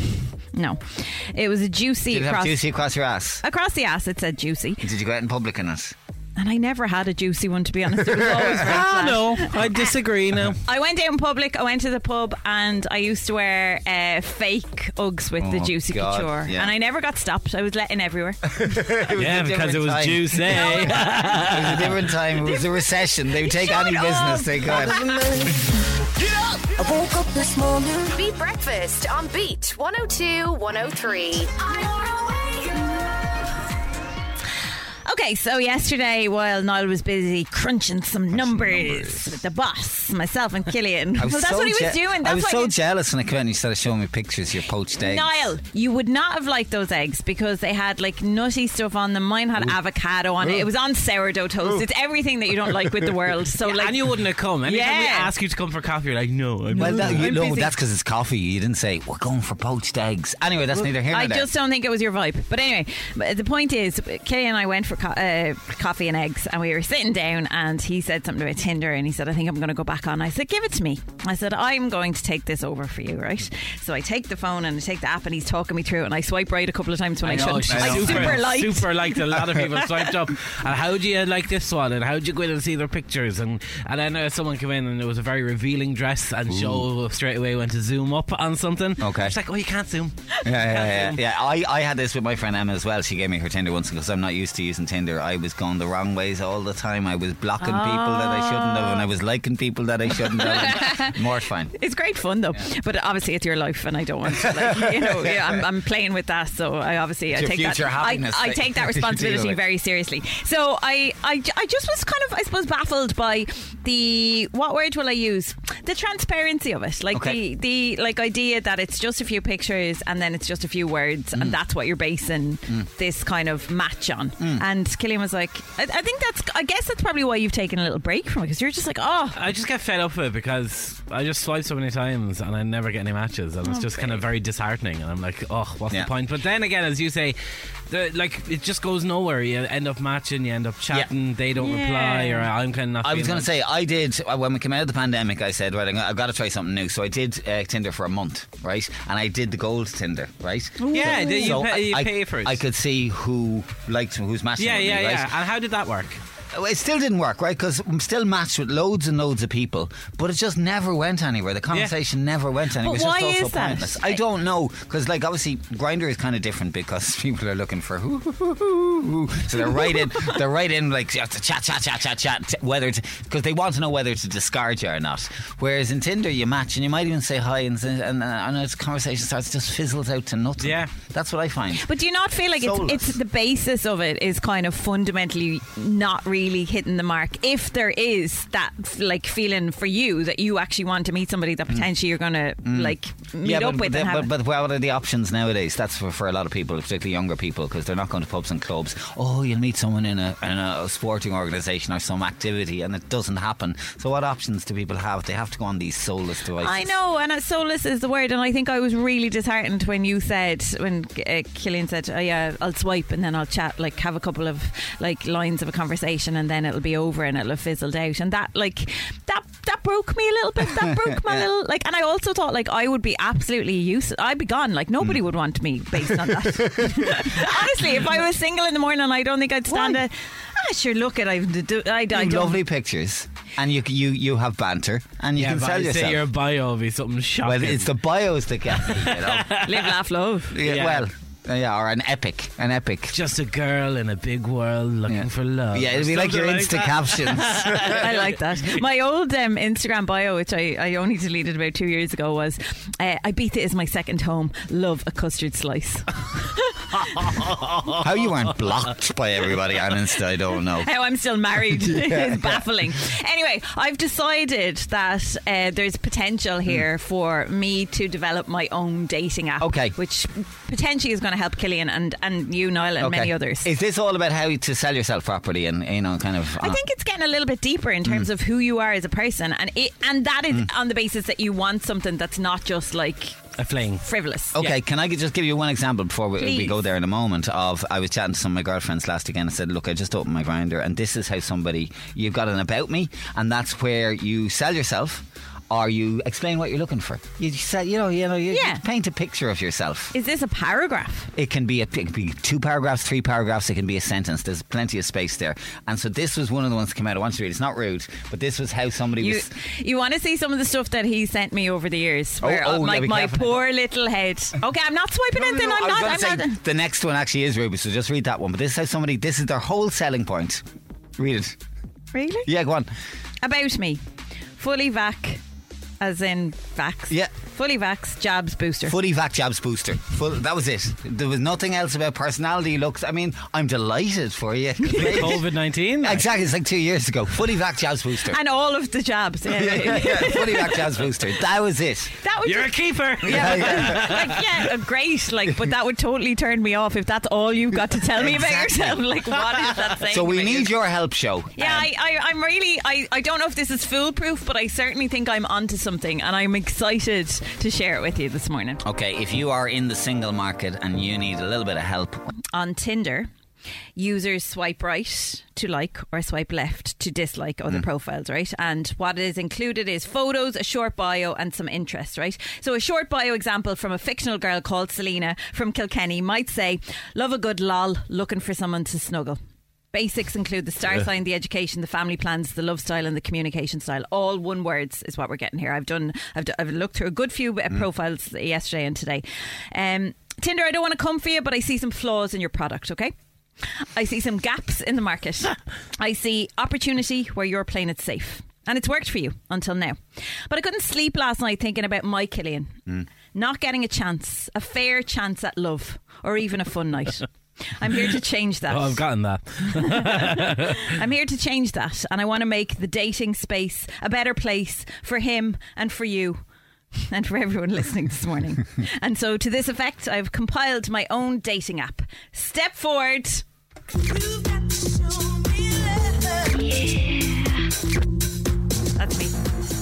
No, it was a Juicy Did it have across juicy across your ass? across the ass. It said Juicy, Did you go out in public in it? and I never had a Juicy one, to be honest. It was always very Ah, flat. no, I disagree now. I went out in public, I went to the pub, and I used to wear uh, fake Uggs with the Oh, Juicy God, Couture. yeah. And I never got stopped. I was let in everywhere. Yeah, because it was time. juicy. It was a different time. It was a recession. They would take any business they could. I woke up this morning. Beat Breakfast on Beat one oh two, one oh three. Okay, so yesterday, while Niall was busy crunching some numbers, with the boss, myself and Killian. I Well, was that's so what he was je- doing. That's I was what so he- jealous when I came out and you started showing me pictures of your poached eggs. Niall, you would not have liked those eggs because they had like nutty stuff on them. Mine had avocado on it. It was on sourdough toast. It's everything that you don't like with the world. So like, And you wouldn't have come. Anytime we Yeah. ask you to come for coffee, you're like, no, I'm Well, that, you I'm know, busy. that's because it's coffee. You didn't say, we're going for poached eggs. Anyway, that's neither here nor I there. just don't think it was your vibe. But anyway, but the point is, Kelly and I went for coffee uh, coffee and eggs, and we were sitting down, and he said something about Tinder, and he said, I think I'm going to go back on. I said, give it to me. I said, I'm going to take this over for you, right? So I take the phone and I take the app, and he's talking me through it, and I swipe right a couple of times when I, I know, shouldn't. I super, super liked. super liked a lot of people swiped up. And how do you like this one? And how do you go in and see their pictures? And and then uh, someone came in and it was a very revealing dress, and Joe straight away went to zoom up on something. Okay. She's like, oh, you can't zoom. Yeah, yeah, yeah. yeah. I, I had this with my friend Emma as well. She gave me her Tinder once because I'm not used to using Tinder. I was going the wrong ways all the time. I was blocking people that I shouldn't have, and I was liking people that I shouldn't have. Mortifying. It's great fun though, yeah. But obviously it's your life, and I don't want to, like, you know, yeah, I'm, I'm playing with that. So I obviously it's I take that. I, I take that responsibility very seriously. So I, I, I just was kind of, I suppose, baffled by the, what word will I use? The transparency of it, like okay. the the like idea that it's just a few pictures and then it's just a few words, mm. and that's what you're basing mm. this kind of match on. Mm. And Killian was like, I, I think that's, I guess that's probably why you've taken a little break from it, because you're just like, oh, I just get fed up with it because I just swipe so many times and I never get any matches, and it's Oh, just babe. kind of very disheartening, and I'm like, oh, what's Yeah. the point? But then again, as you say, the, like, it just goes nowhere. You end up matching, you end up chatting, they don't Yeah. reply, or I'm kind of not I was feeling going like- to say, I did, when we came out of the pandemic, I said, right, I'm gonna- I've got to try something new. So I did uh, Tinder for a month, right? And I did the gold Tinder, right? Yeah, you So pay- you I, pay for it. I could see who liked who's matching yeah, with yeah, me, right? yeah. And how did that work? It still didn't work, right? Because I'm still matched with loads and loads of people, but it just never went anywhere. The conversation never went anywhere. But It was why just all is so that? pointless. I don't know, because like obviously Grindr is kind of different because people are looking for who, who, who, who, who. So they're right in, they're right in like chat, chat, chat, chat, chat, t- whether because they want to know whether to discard you or not. Whereas in Tinder, you match and you might even say hi, and and, and as conversation starts, it just fizzles out to nothing. Yeah, that's what I find. But do you not feel like Soulless. it's, it's the basis of it is kind of fundamentally not really hitting the mark? If there is that like feeling for you that you actually want to meet somebody that potentially you're going to like meet yeah, up but, with, but, and have but, but what are the options nowadays? That's for, for a lot of people, particularly younger people, because they're not going to pubs and clubs. Oh, you'll meet someone in a, in a sporting organisation or some activity, and it doesn't happen. So what options do people have? They have to go on these soulless devices. I know, and uh, soulless is the word, and I think I was really disheartened when you said, when uh, Killian said, oh yeah, I'll swipe and then I'll chat, like have a couple of like lines of a conversation and then it'll be over and it'll have fizzled out, and that like that that broke me a little bit. That broke my Yeah. little like, and I also thought like I would be absolutely useless. I'd be gone. Like nobody Mm. would want me based on that. Honestly, if I was single in the morning, I don't think I'd stand a. Ah, sure. Look at I. I, I, I You don't. have lovely pictures, and you you you have banter, and you yeah, can but sell I'd yourself. say your bio will be something shocking. Well, it's the bios that get me, you know. Live, laugh, love. Yeah, Yeah. well, uh, yeah, or an epic, an epic. Just a girl in a big world looking Yeah. for love. Yeah, it'd or be like your something Insta that. captions. I like that. My old um, Instagram bio, which I, I only deleted about two years ago, was uh, Ibiza is my second home. Love a custard slice. How you weren't blocked by everybody on Insta, I don't know. How I'm still married Yeah. is baffling. Anyway, I've decided that uh, there's potential here for me to develop my own dating app. Okay. Which potentially is going to help Killian and, and you, Niall, and many others. Is this all about how to sell yourself properly and, you know, kind of... I think it's getting a little bit deeper in terms Mm. of who you are as a person, and it, and that is on the basis that you want something that's not just like a fling, frivolous. Okay, Yeah. can I just give you one example before we, we Please. go there in a moment? Of I was chatting to some of my girlfriends last weekend and said, look, I just opened my Grindr, and this is how somebody, you've got an about me, and that's where you sell yourself or you explain what you're looking for. You say, you know, you know, you, Yeah. you paint a picture of yourself. Is this a paragraph? It can be a, it can be two paragraphs, three paragraphs. It can be a sentence. There's plenty of space there. And so this was one of the ones that came out. I want you to read. It's not rude, but this was how somebody You, was. you want to see some of the stuff that he sent me over the years? Oh, Where oh, uh, my, yeah, be my careful. poor little head. Okay, I'm not swiping anything. No, I'm I was not. gonna I'm say not. the next one actually is rude, so just read that one. But this is how somebody. This is their whole selling point. Read it. Really? Yeah, go on. About me, fully vac, as in vax. Yeah. Fully vax, jabs booster. Fully vac jabs booster. Full, that was it. There was nothing else about personality, looks. I mean, I'm delighted for you. COVID nineteen? Exactly, it's like two years ago. Fully vac jabs booster. And all of the jabs. Yeah, yeah, yeah, yeah. Fully vac jabs booster. That was it. That would You're a just- keeper. Yeah, like, yeah, uh, great. Like, but that would totally turn me off if that's all you've got to tell me about Exactly. yourself. Like, what is that saying? So we about need you? your help, show. Yeah, Um, I, I, I'm really. I, I don't know if this is foolproof, but I certainly think I'm onto something, and I'm excited to share it with you this morning. Okay, if you are in the single market and you need a little bit of help, On Tinder, Users swipe right to like or swipe left to dislike other Mm. profiles, right? And what is included is photos, a short bio and some interest, right? So a short bio example from a fictional girl called Selena from Kilkenny might say, love a good lol, looking for someone to snuggle. Basics include the star Yeah. sign, the education, the family plans, the love style and the communication style. All one words is what we're getting here. I've done I've, d- I've looked through a good few uh, Mm. profiles yesterday and today. Um, Tinder, I don't want to come for you, but I see some flaws in your product, okay? I see some gaps in the market. I see opportunity where you're playing it safe. And it's worked for you until now. But I couldn't sleep last night thinking about my Killian. Mm. Not getting a chance, a fair chance at love, or even a fun night. I'm here to change that. Oh, I've gotten that. I'm here to change that, and I want to make the dating space a better place for him and for you and for everyone listening this morning. And so to this effect, I've compiled my own dating app. Step forward. That's me.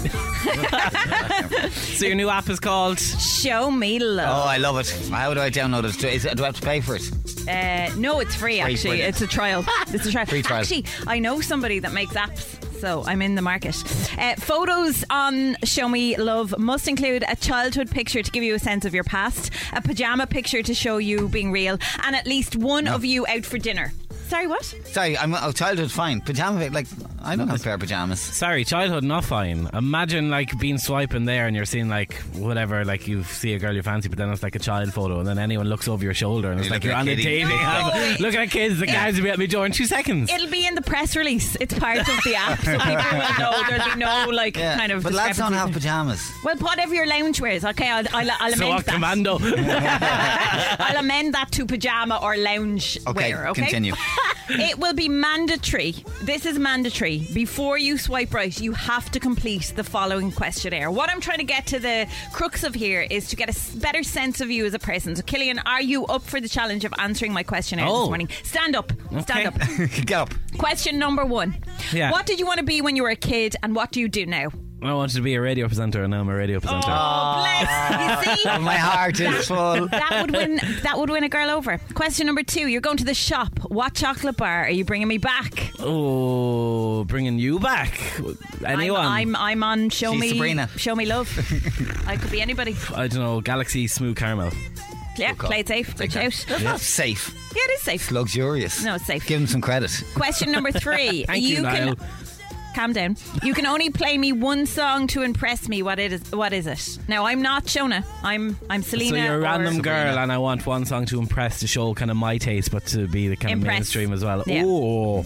So your new app is called Show Me Love. Oh, I love it. How do I download it? Do, is it, do I have to pay for it? Uh, no, it's free, Free, actually. brilliant. It's a trial. It's a trial. Free trial. Actually, I know somebody that makes apps, so I'm in the market. Uh, photos on Show Me Love must include a childhood picture to give you a sense of your past, a pajama picture to show you being real, and at least one No. of you out for dinner. Sorry, what? Sorry, I'm oh, childhood fine. Pajama, like I don't have a pair of pajamas. Sorry, childhood not fine. Imagine like being swiping there and you're seeing like whatever, like you see a girl you fancy, but then it's like a child photo, and then anyone looks over your shoulder and it's You're like you're looking on at a kitty. dating app. Looking at kids, the guys will be at me door in two seconds. It'll be in the press release. It's part of the app, so people will know. There'll be no like Yeah, kind of. but lads don't have discrepancies. pajamas. Well, whatever your lounge wears. Okay, I'll, I'll, I'll So amend what, that. commando? I'll amend that to pajama or lounge Okay, wear. Okay, continue. It will be mandatory. This is mandatory. Before you swipe right, you have to complete the following questionnaire. What I'm trying to get to the crux of here is to get a s- better sense of you as a person. So, Killian, are you up for the challenge of answering my questionnaire Oh. this morning? Stand up. Stand up. Get up. Question number one. Yeah. What did you want to be when you were a kid, and what do you do now? I wanted to be a radio presenter, and now I'm a radio presenter. Oh, bless. You see? My heart is full. That would win. That would win a girl over. Question number two. You're going to the shop. What chocolate bar are you bringing me back? Oh, bringing you back. Anyone? I'm. I'm, I'm on. Show She's me. Sabrina. Show me love. I could be anybody. I don't know. Galaxy Smooth Caramel. Yeah, play it safe. Good shout. That's not safe. Yeah, it is safe. It's luxurious. No, it's safe. Give him some credit. Question number three. Thank you, Niall. can. Calm down. You can only play me one song to impress me. What it is? What is it? Now, I'm not Shona. I'm. I'm Selena. So you're a or- random girl, and I want one song to impress, to show kind of my taste, but to be the kind of Impress. mainstream as well. Yeah. Oh,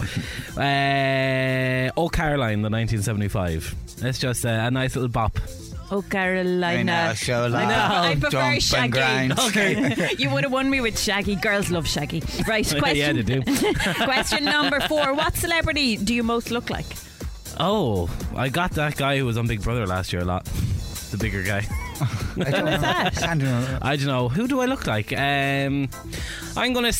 uh, Oh Caroline, the nineteen seventy-five. It's just a, a nice little bop. Oh, Carolina. I know, show love. I prefer Jump and Shaggy. grind. Okay. You would have won me with Shaggy. Girls love Shaggy. Right. Question. Yeah, they do. Question number four. What celebrity do you most look like? Oh, I got that guy who was on Big Brother last year a lot. The bigger guy. I don't know. that? I don't know. I don't know. Who do I look like? Um, I'm going to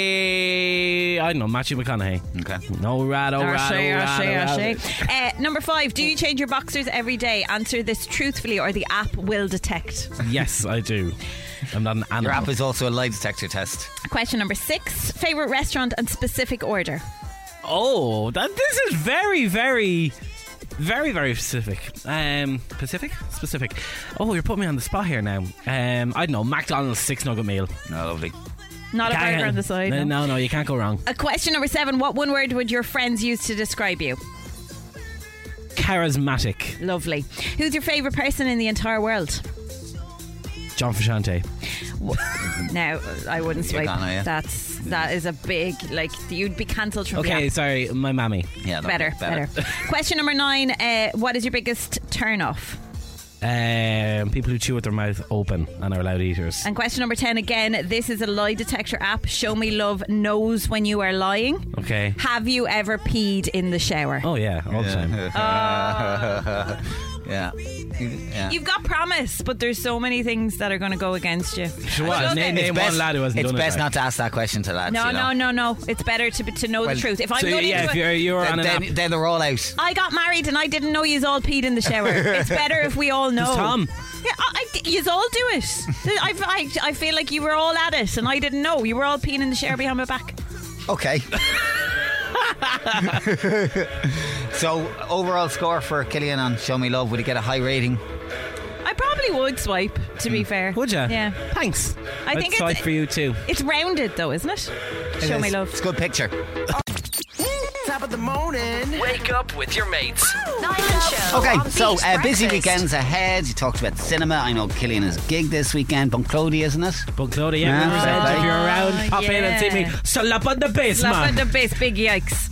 say, I don't know, Matthew McConaughey. Okay. No rat, oh rat, oh Arshay, rat, oh Arshay, rat. Arshay. Uh, number five. Do you change your boxers every day? Answer this truthfully or the app will detect. Yes, I do. I'm not an animal. Your app is also a lie detector test. Question number six. Favorite restaurant and specific order. Oh, that this is very, very, very, very specific. Um, Pacific? Specific. Oh, you're putting me on the spot here now. Um, I don't know, McDonald's six nugget meal. No, lovely. Not a Can't- burger on the side. No, no, no, you can't go wrong. Uh, question number seven. What one word would your friends use to describe you? Charismatic. Lovely. Who's your favourite person in the entire world? John Frusciante. Now, I wouldn't You're swipe. gonna, yeah. That's that is a big like you'd be cancelled from the Okay, app. sorry, my mammy. Yeah, Better, better. Question number nine. Uh, what is your biggest turn off? Um, people who chew with their mouth open and are loud eaters. And question number ten again. This is a lie detector app. Show Me Love knows when you are lying. Okay. Have you ever peed in the shower? Oh yeah, all the time. Yeah. Yeah. You've got promise, but there's so many things that are going to go against you. So what? Look, Name, it's name best- one lad who hasn't It's done best it. not to ask that question to lads. No, you know? no, no, no. It's better to to know Well, the truth. If I'm So going yeah, into if it, you're you're on Then, an app. then, then they're all out. I got married and I didn't know yous all peed in the shower. It's better if we all know. Who's Tom? Yeah, I, I, yous all do it. I, I, I feel like you were all at it and I didn't know. You were all peeing in the shower behind my back. Okay. So, overall score for Killian on Show Me Love, would he get a high rating? I probably would swipe, to be fair. Would you? Yeah. Thanks. I I'd think swipe it's, for you too. It's rounded though, isn't it? It Show is. Me Love. It's a good picture. Top of the morning. Wake up with your mates. Okay, so uh, busy weekends ahead. You talked about cinema. I know Killian has a gig this weekend. Bunclody, isn't it? Bunclody, yeah. Yeah, yeah. fair If play. you're around, pop in and see me. Slap on the bass, Slap man. on the bass, big yikes.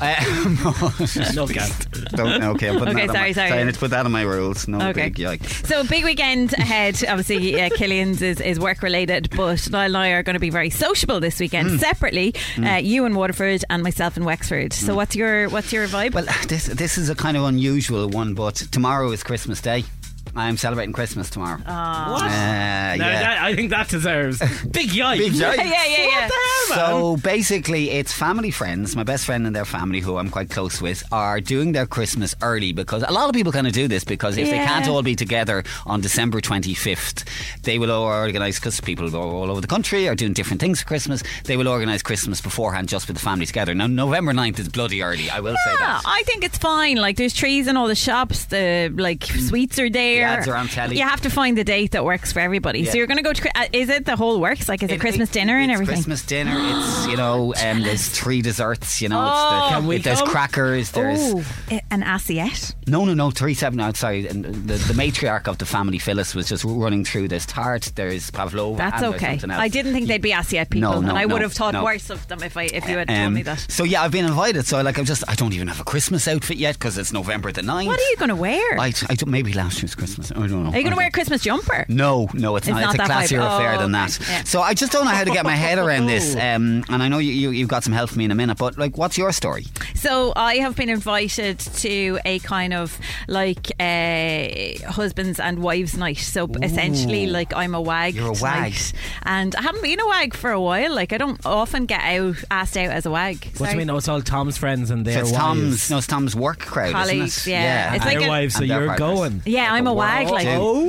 Uh, no gas. Don't, okay, I'm putting Okay, that sorry, on my, sorry. I need to put that on my rules. No Okay. big yikes. So big weekend ahead. Obviously, uh, Killian's is, is work related, but Niall and I are going to be very sociable this weekend. Mm. Separately, Mm. uh, you in Waterford and myself in Wexford. So what's your what's your vibe? Well, this this is a kind of unusual one, but tomorrow is Christmas Day. I'm celebrating Christmas tomorrow. Ah. What? Uh, No, yeah. that, I think that deserves big yikes. Big yikes. yeah, yeah, yeah. What the hell, man? So basically, it's family friends. My best friend and their family, who I'm quite close with, are doing their Christmas early because a lot of people kind of do this because if they Yeah. can't all be together on December twenty-fifth, they will organise, because people go all over the country are doing different things for Christmas, they will organise Christmas beforehand just with the family together. Now, November ninth is bloody early, I will say Yeah, that. I think it's fine. Like there's trees in all the shops. The like sweets are there. The ads are on telly. You have to find the date that works for everybody. Yeah. So you're going to go to. Chri- uh, Is it the whole works? Like is it, It- Christmas it- dinner and it's everything? Christmas dinner. It's, you know, um, there's three desserts. You know, Oh. it's the, Can we there's come? crackers. There's Oh, i- an assiette. no, no, no. Three seven. No, sorry. And the, the matriarch of the family, Phyllis, was just running through. There's tart. There's pavlova. That's and there's okay. something else. I didn't think they'd be assiette people, No, no, and I no, would have thought no. worse of them if I if you had told Um, me that. So yeah, I've been invited. So like, I'm just. I don't even have a Christmas outfit yet because it's November the ninth. What are you going to wear? I, I don't- maybe last year's Christmas. I don't know. Are you going to wear a Christmas jumper? No, no, it's, It's not. not It's a that vibe. classier affair Oh, than okay. that. Yeah. So I just don't know how to get my head around this. Um, and I know you, you, you've got some help for me in a minute, but like, what's your story? So I have been invited to a kind of like uh, husbands and wives night. So essentially, like I'm a wag. You're a wag. tonight. And I haven't been a wag for a while. Like I don't often get out asked out as a wag. What do Sorry. you mean? No, it's all Tom's friends and So their it's wives. Tom's, no, it's Tom's work crowd, Colleagues, isn't it? yeah. It's and like their a- wives, so And their you're partners. going. Yeah, I'm a wag. Like Oh.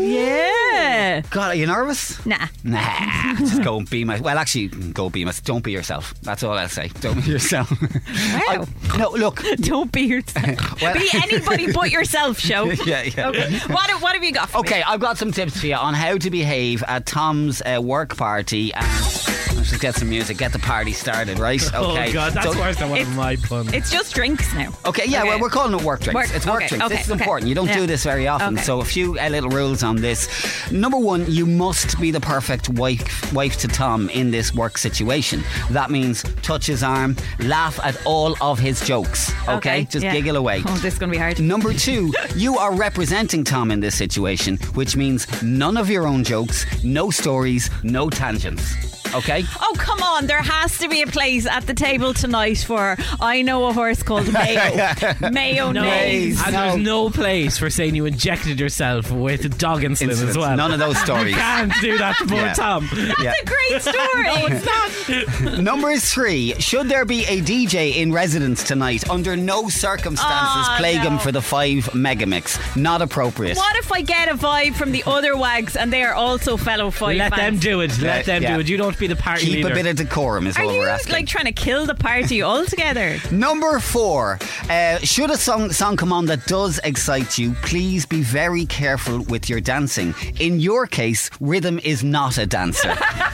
yeah. God, are you nervous? Nah. Nah, just go and be my. Well, actually, go be my. Don't be yourself. That's all I'll say. Don't be yourself. Wow. I- no, look. Don't be yourself. Well- Be anybody but yourself, show. Yeah, yeah. Okay. What, have- what have you got for me? Okay, I've got some tips for you on how to behave at Tom's uh, work party. And let's just get some music, get the party started, right? Okay. Oh God, that's So- worse than one of It's- my puns. It's just drinks now. Okay, yeah, Okay. well, we're calling it work drinks. Work- It's work okay, drinks. okay, this is okay. important. You don't Yeah. do this very often. Okay. So a few uh, little rules on this. Number one, you must be the perfect wife, wife to Tom in this work situation. That means touch his arm, laugh at all of his jokes. Okay, just yeah. giggle away. Oh, this is going to be hard. Number two, you are representing Tom in this situation, which means none of your own jokes, no stories, no tangents. Okay? Oh, come on. There has to be a place at the table tonight for I know a horse called Mayo. Mayonnaise. And No. there's no place for saying you injected yourself with a dog insulin Incidents. as well. None of those stories. You can't do that to poor Yeah. Tom. That's Yeah. a great story. No, it's not. Number three, should there be a D J in residence tonight? Under no circumstances, Oh, play no. him for the five megamix. Not appropriate. What if I get a vibe from the other wags and they are also fellow five Let fans? them do it. Let Yeah, them yeah. do it. You don't be the party Keep leader. a bit of decorum is Are all you we're asking. like trying to kill the party altogether? Number four, uh, should a song, song come on that does excite you, please be very careful with your dancing. In your case, rhythm is not a dancer.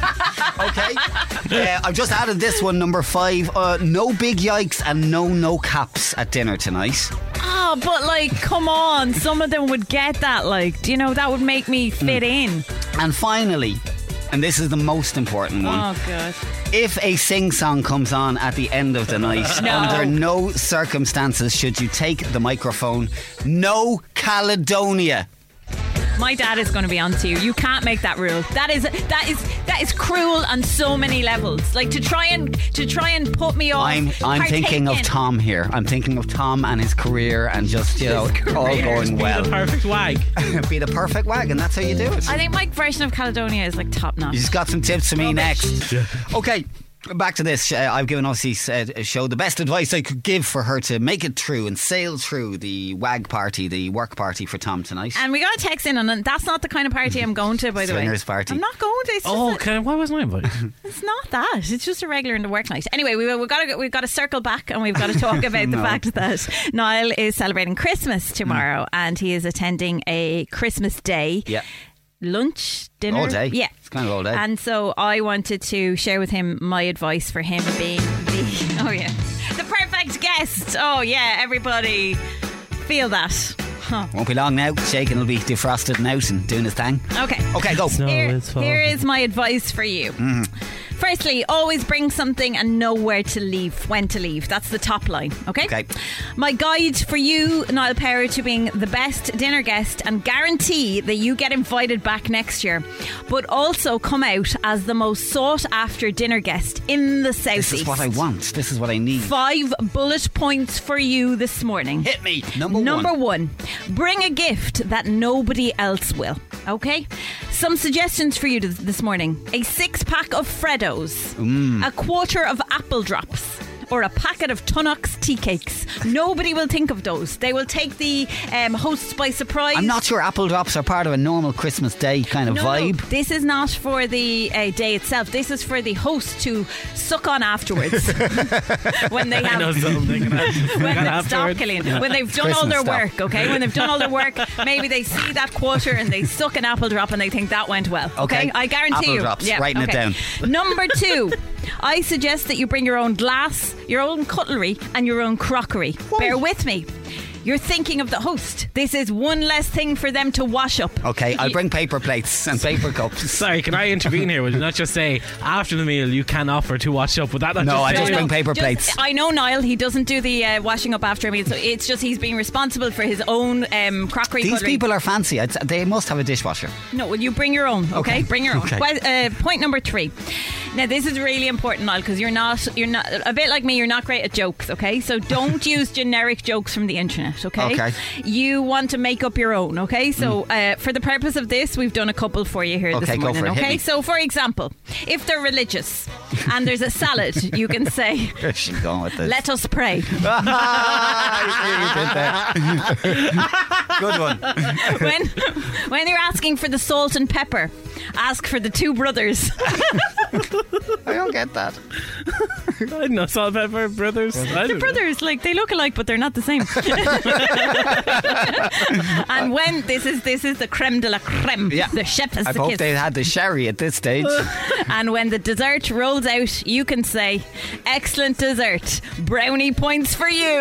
Okay? Uh, I've just added this one, number five. Uh, no big yikes and no no caps at dinner tonight. Oh, but like, come on. Some of them would get that. Like, do you know, that would make me fit in. And finally, and this is the most important one. Oh, God. If a sing-song comes on at the end of the night, No. under no circumstances should you take the microphone. No Caledonia. My dad is going to be onto you. You can't make that rule. That is that is that is cruel on so many levels. Like to try and to try and put me off. I'm I'm thinking of partaking. Tom here. I'm thinking of Tom and his career and just, you know, all career. going Be well. the perfect wag. Be the perfect wag, and that's how you do it. I think my version of Caledonia is like top notch. You just got some tips for me next. Okay. Back to this. Uh, I've given obviously uh, a show the best advice I could give for her to make it through and sail through the WAG party, the work party for Tom tonight. And we got a text in, and that's not the kind of party I'm going to, by the way. Swingers party. I'm not going to. It's just Oh, a- okay. Why wasn't I invited? It's not that. It's just a regular in the work night. Anyway, we, we've got to we've got to circle back, and we've got to talk about the No. fact that Niall is celebrating Christmas tomorrow, Mm. and he is attending a Christmas Day. Yeah. Lunch, dinner, All day. yeah, It's kind of all day. And so I wanted to share with him my advice for him being the oh yeah the perfect guest. Oh yeah, everybody feel that. Huh. Won't be long now. Shaken will be defrosted and out and doing his thing. Okay. Okay, go. Here, here is my advice for you. Mm. Firstly, always bring something and know where to leave, when to leave. That's the top line, okay? Okay. My guide for you, Niall Power, to being the best dinner guest and guarantee that you get invited back next year, but also come out as the most sought after dinner guest in the Southeast. This is what I want. This is what I need. Five bullet points for you this morning. Hit me. Number, Number one. one, bring a gift that nobody else will. Okay? Some suggestions for you th- this morning. A six pack of Freddos, Mm. a quarter of apple drops, or a packet of Tunnock's tea cakes. Nobody will think of those. They will take the um, hosts by surprise. I'm not sure apple drops are part of a normal Christmas Day kind of No, vibe. no, this is not for the uh, day itself. This is for the host to suck on afterwards. when they I have know something they can have- when can they, afterwards. stop, Killian. Yeah. When they've done all Christmas their stuff. work, okay? When they've done all their work, maybe they see that quarter and they suck an apple drop and they think that went well. Okay, Okay. I guarantee Apple you. drops, writing it down. Number two, I suggest that you bring your own glass, your own cutlery, and your own crockery. Bear with me. You're thinking of the host. This is one less thing for them to wash up. Okay, I'll bring paper plates and paper cups. Sorry, can I intervene here? Would you not just say after the meal you can offer to wash up? Would that not No, just I say just it? bring paper Just- plates. I know Niall, he doesn't do the uh, washing up after a meal, so it's just he's being responsible for his own um, crockery. These cutlery. people are fancy. I'd, they must have a dishwasher. No, will you bring your own? Okay, Okay. bring your own. Okay. Well, uh, point number three. Now, this is really important, Niall, because you're not, you're not a bit like me. You're not great at jokes. Okay, so don't use generic jokes from the internet. Okay. Okay. You want to make up your own. Okay. So, uh, for the purpose of this, we've done a couple for you here Okay, this go morning. for it. Hit Okay. me. So, for example, if they're religious and there's a salad, you can say, Where's she going with this? "Let us pray." Good one. when when you're asking for the salt and pepper, ask for the two brothers. I don't get that. I don't know, salt, pepper, brothers. I The don't know. brothers, like they look alike, but they're not the same. And when this is this is the creme de la creme, Yeah. the chef has I the hope kiss. they had the sherry at this stage. And when the dessert rolls out, you can say, "Excellent dessert, brownie points for you."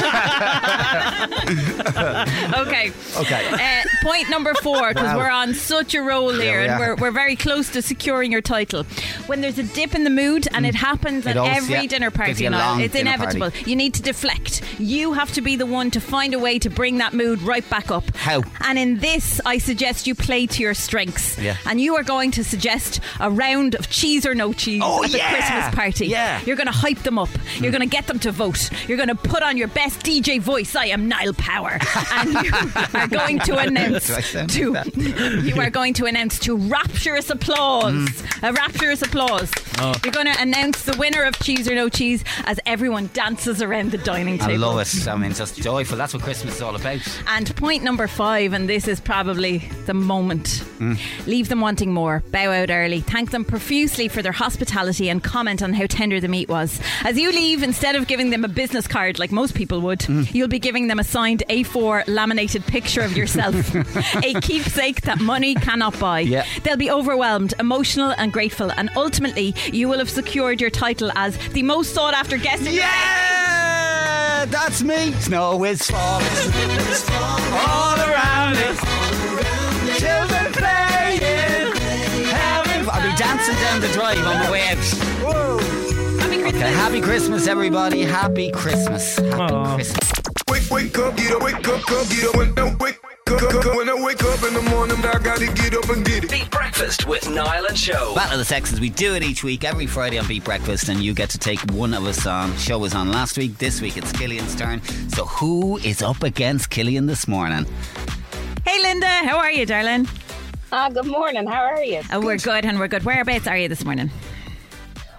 Okay. Okay. Uh, point number four, because Wow. we're on such a roll here, we and are. we're, we're very close to securing your title. When there's a dip in the mood, and it happens It at always- every yeah, dinner gives party you a now, long it's dinner inevitable. party. You need to deflect. You have to be the one to find a way to bring that mood right back up. How? And in this, I suggest you play to your strengths. Yeah. And you are going to suggest a round of cheese or no cheese Oh, at the yeah. Christmas party. Yeah. You're going to hype them up. You're going to get them to vote. You're going to put on your best D J voice. I am Niall Power. And you are going to announce Do I sound to like you are going to announce to rapturous applause. A rapturous applause. Oh. You're going to announce the winner of Cheese or No Cheese as everyone dances around the dining I table. love it. I mean, it's just joyful. That's what Christmas is all about. And point number five, and this is probably the moment. Mm. Leave them wanting more. Bow out early. Thank them profusely for their hospitality and comment on how tender the meat was. As you leave, instead of giving them a business card like most people would, Mm. you'll be giving them a signed A four laminated picture of yourself. A keepsake that money cannot buy. Yeah. They'll be overwhelmed, emotional and grateful, and ultimately you will have secured your title as the most sought after guest in the Yeah, that's me. Snow is falling all around us. Children playing, having. I'll be dancing down the drive on the way out. Whoa. Happy Christmas. Okay, happy Christmas, everybody. Happy Christmas. Happy Aw. Christmas. Wake, wake up, get up, wake up, up, get up, when I wake up, up, up. When I wake up in the morning, I gotta get up and get it. Beat Breakfast with Niall and Show. Battle of the Sexes. We do it each week, every Friday on Beat Breakfast, and you get to take one of us on. Show was on last week. This week it's Killian's turn. So who is up against Killian this morning? Hey Linda, how are you, darling? Ah, good morning. How are you? Oh, we're good and we're good. Whereabouts are you this morning?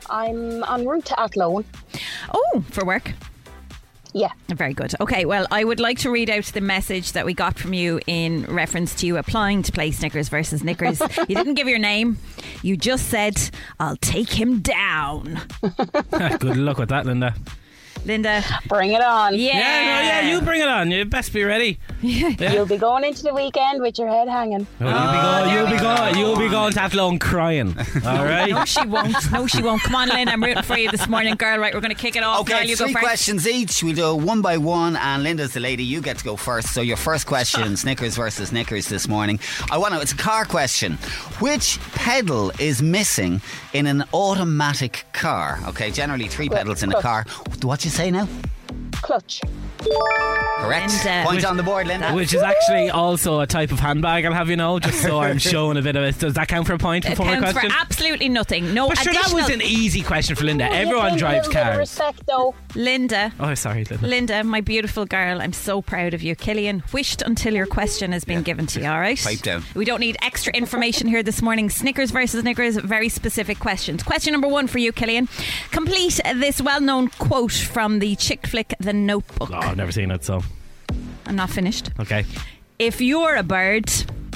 I'm en route to Athlone. Oh, for work? Yeah. Very good. Okay, well, I would like to read out the message that we got from you in reference to you applying to play Snickers versus Knickers. You didn't give your name. You just said, I'll take him down. Good luck with that, Linda. Linda. Bring it on. Yeah. Yeah, no, yeah, you bring it on. You best be ready. Yeah. You'll be going into the weekend with your head hanging. Oh, you'll be going, you'll be going, you'll be going to Athlone crying. All right? No, she won't. No, she won't. Come on, Lynn. I'm rooting for you this morning, girl. Right, we're going to kick it off. Okay, Girl, you three go first. questions each. We'll do one by one, and Linda's the lady. You get to go first. So your first question, Snickers versus Knickers this morning. I want to. It's a car question. Which pedal is missing in an automatic car? Okay, generally three pedals in a car. What you say now? Clutch. Correct. And, uh, Point on the board, Linda. Which is actually also a type of handbag, I'll have you know, just so I'm showing a bit of it. Does that count for a point It before my counts question? for absolutely nothing. No But sure, that additional. was an easy question for Linda. You Everyone can drives do a bit of cars. respect, though. Linda. Oh, sorry, Linda. Linda, my beautiful girl, I'm so proud of you. Killian, wished until your question has been given to you, all right? Pipe down. We don't need extra information here this morning. Snickers versus Knickers, very specific questions. Question number one for you, Killian. Complete this well-known quote from the chick flick The Notebook. Oh, I've never seen it, so. I'm not finished. Okay. If you're a bird...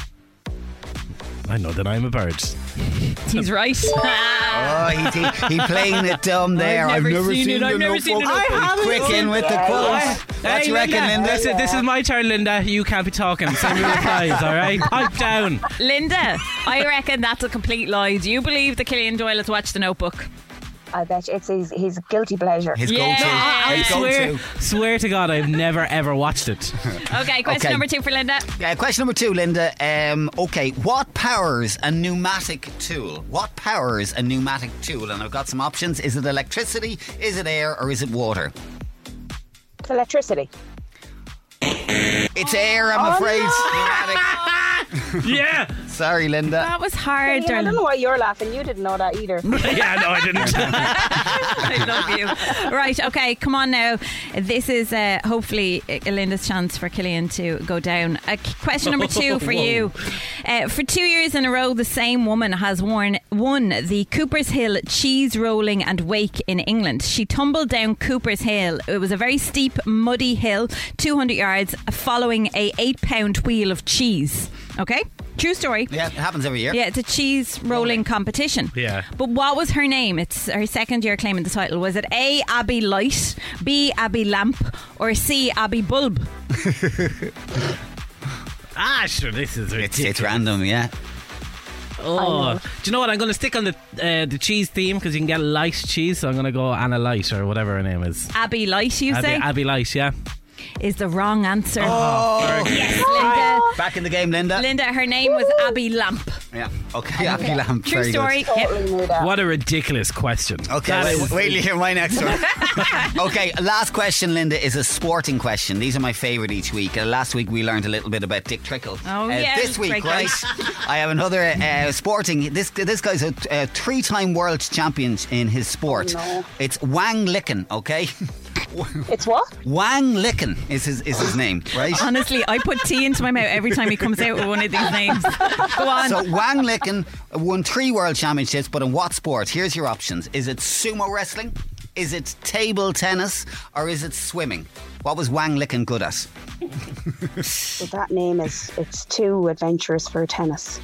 I know that I'm a bird. He's right. Oh, he, he, he playing it dumb there. I've I've never never seen seen it. I've the never Notebook. seen the Notebook. I haven't Quick seen in with the it. quotes. Hey, What you reckon, Linda? This is, this is my turn, Linda. You can't be talking. Send me replies, all right? Pipe down. Linda, I reckon that's a complete lie. Do you believe that Killian Doyle has watched The Notebook? I bet you it's his, his guilty pleasure. His Yeah. go-to. No, I, I His swear, go-to. swear to God, I've never ever watched it. Okay, question Okay. number two for Linda. Uh, question number two, Linda. Um, okay, what powers a pneumatic tool? What powers a pneumatic tool? And I've got some options. Is it electricity? Is it air? Or is it water? It's electricity. It's air, I'm Oh, afraid. no. Pneumatic. Yeah. Sorry, Linda. That was hard, Yeah, I don't darling. know why you're laughing. You didn't know that either. Yeah, no, I didn't. I love you. Right, okay, come on now. This is uh, hopefully uh, Linda's chance for Killian to go down. Uh, question number two for you. Uh, for two years in a row, the same woman has worn, won the Cooper's Hill Cheese Rolling and Wake in England. She tumbled down Cooper's Hill. It was a very steep, muddy hill, two hundred yards, following a eight pound wheel of cheese. Okay? True story. Yeah, it happens every year. Yeah, it's a cheese rolling competition. Yeah. But what was her name? It's her second year claiming the title. Was it A, Abby Light, B, Abby Lamp, or C, Abby Bulb? Ah, sure, this is It's, ridiculous. it's random, yeah. Oh, do you know what? I'm going to stick on the uh, the cheese theme because you can get light cheese. So I'm going to go Anna Light or whatever her name is. Abby Light, you Abby, say? Abby Light, yeah. Is the wrong answer. Oh, yes, Linda. Back in the game, Linda. Linda, her name was Abby Lamp. Yeah, okay, Abby Lamp. True Very story. good. Yep. Totally knew that. What a ridiculous question. Okay, That wait, is- wait till you hear my next one. Okay, last question, Linda, is a sporting question. These are my favourite each week. Uh, last week we learned a little bit about Dick Trickle. Oh, uh, yeah, This week, great right, guy. I have another uh, sporting. This this guy's a, a three-time world champion in his sport. Oh, no. It's Wang Licken, okay? It's what? Wang Licken is his is his name, right? Honestly, I put tea into my mouth every time he comes out with one of these names. Go on. So Wang Licken won three world championships, but in what sport? Here's your options. Is it sumo wrestling? Is it table tennis? Or is it swimming? What was Wang Licken good at? So that name is, it's too adventurous for tennis.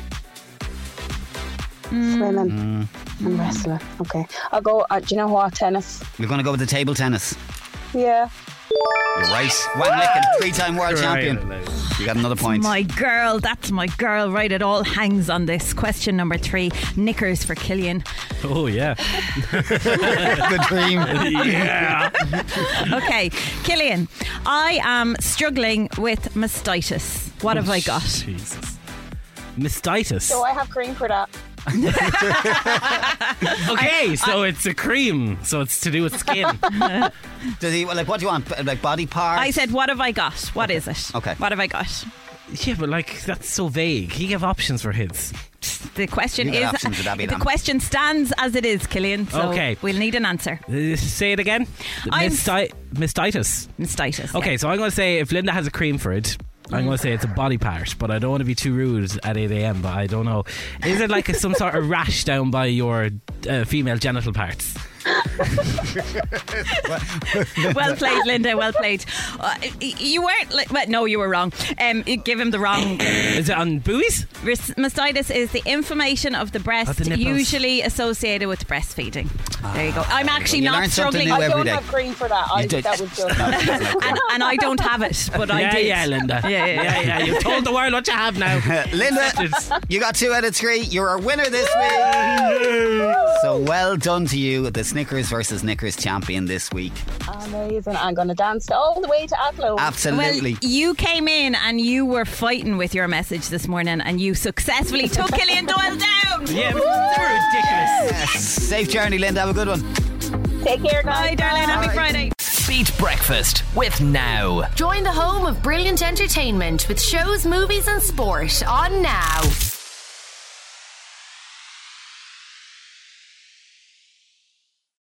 Swimming Mm. and wrestling. Okay. I'll go, uh, do you know what? Tennis. You're going to go with the table tennis. Yeah. You're right. Wang Licken, three-time world champion. You got another point. My girl, that's my girl. Right, it all hangs on this. Question number three. Knickers for Killian. Oh, yeah. The dream. Yeah. Okay, Killian, I am struggling with mastitis. What have I got? Jesus. Mastitis. So I have cream for that. Okay, so it's a cream. So it's to do with skin. Does he, like, what do you want? Like body parts? I said, what have I got? What is it? Okay. What have I got? Yeah, but like, that's so vague. He gave options for his. The question You got is, options with Abby the Lamp. question stands as it is, Killian. So Okay. we'll need an answer. Uh, say it again. I'm- Misti- mastitis. Mastitis. Okay, yeah. so I'm going to say if Linda has a cream for it, I'm going to say it's a body part, but I don't want to be too rude at eight a.m. But I don't know. Is it like a, some sort of rash down by your uh, female genital parts? Well played, Linda. Well played. Uh, you weren't. Like, well, no, you were wrong. Um, you give him the wrong. Is it on buoys? Mastitis is the inflammation of the breast, the nipples. usually associated with breastfeeding. There you go. I'm actually You not learn something struggling. new I every don't day. have green for that. I, don't. that was just and, and I don't have it, but I yeah, did. yeah, Linda. Yeah, yeah, yeah, yeah. You told the world what you have now. Linda, you got two out of three. You're our winner this week. So well done to you, the Snickers versus Knickers champion this week. amazing. I'm going to dance all the way to Athlone. Absolutely. Well, you came in and you were fighting with your message this morning, and you successfully took Killian Doyle down. Yeah, they're ridiculous. Yes. Safe journey, Linda. Have a good one. Take care, guys. Bye, darling. Happy Bye. Friday. Beat Breakfast with Now. Join the home of brilliant entertainment with shows, movies, and sport on Now.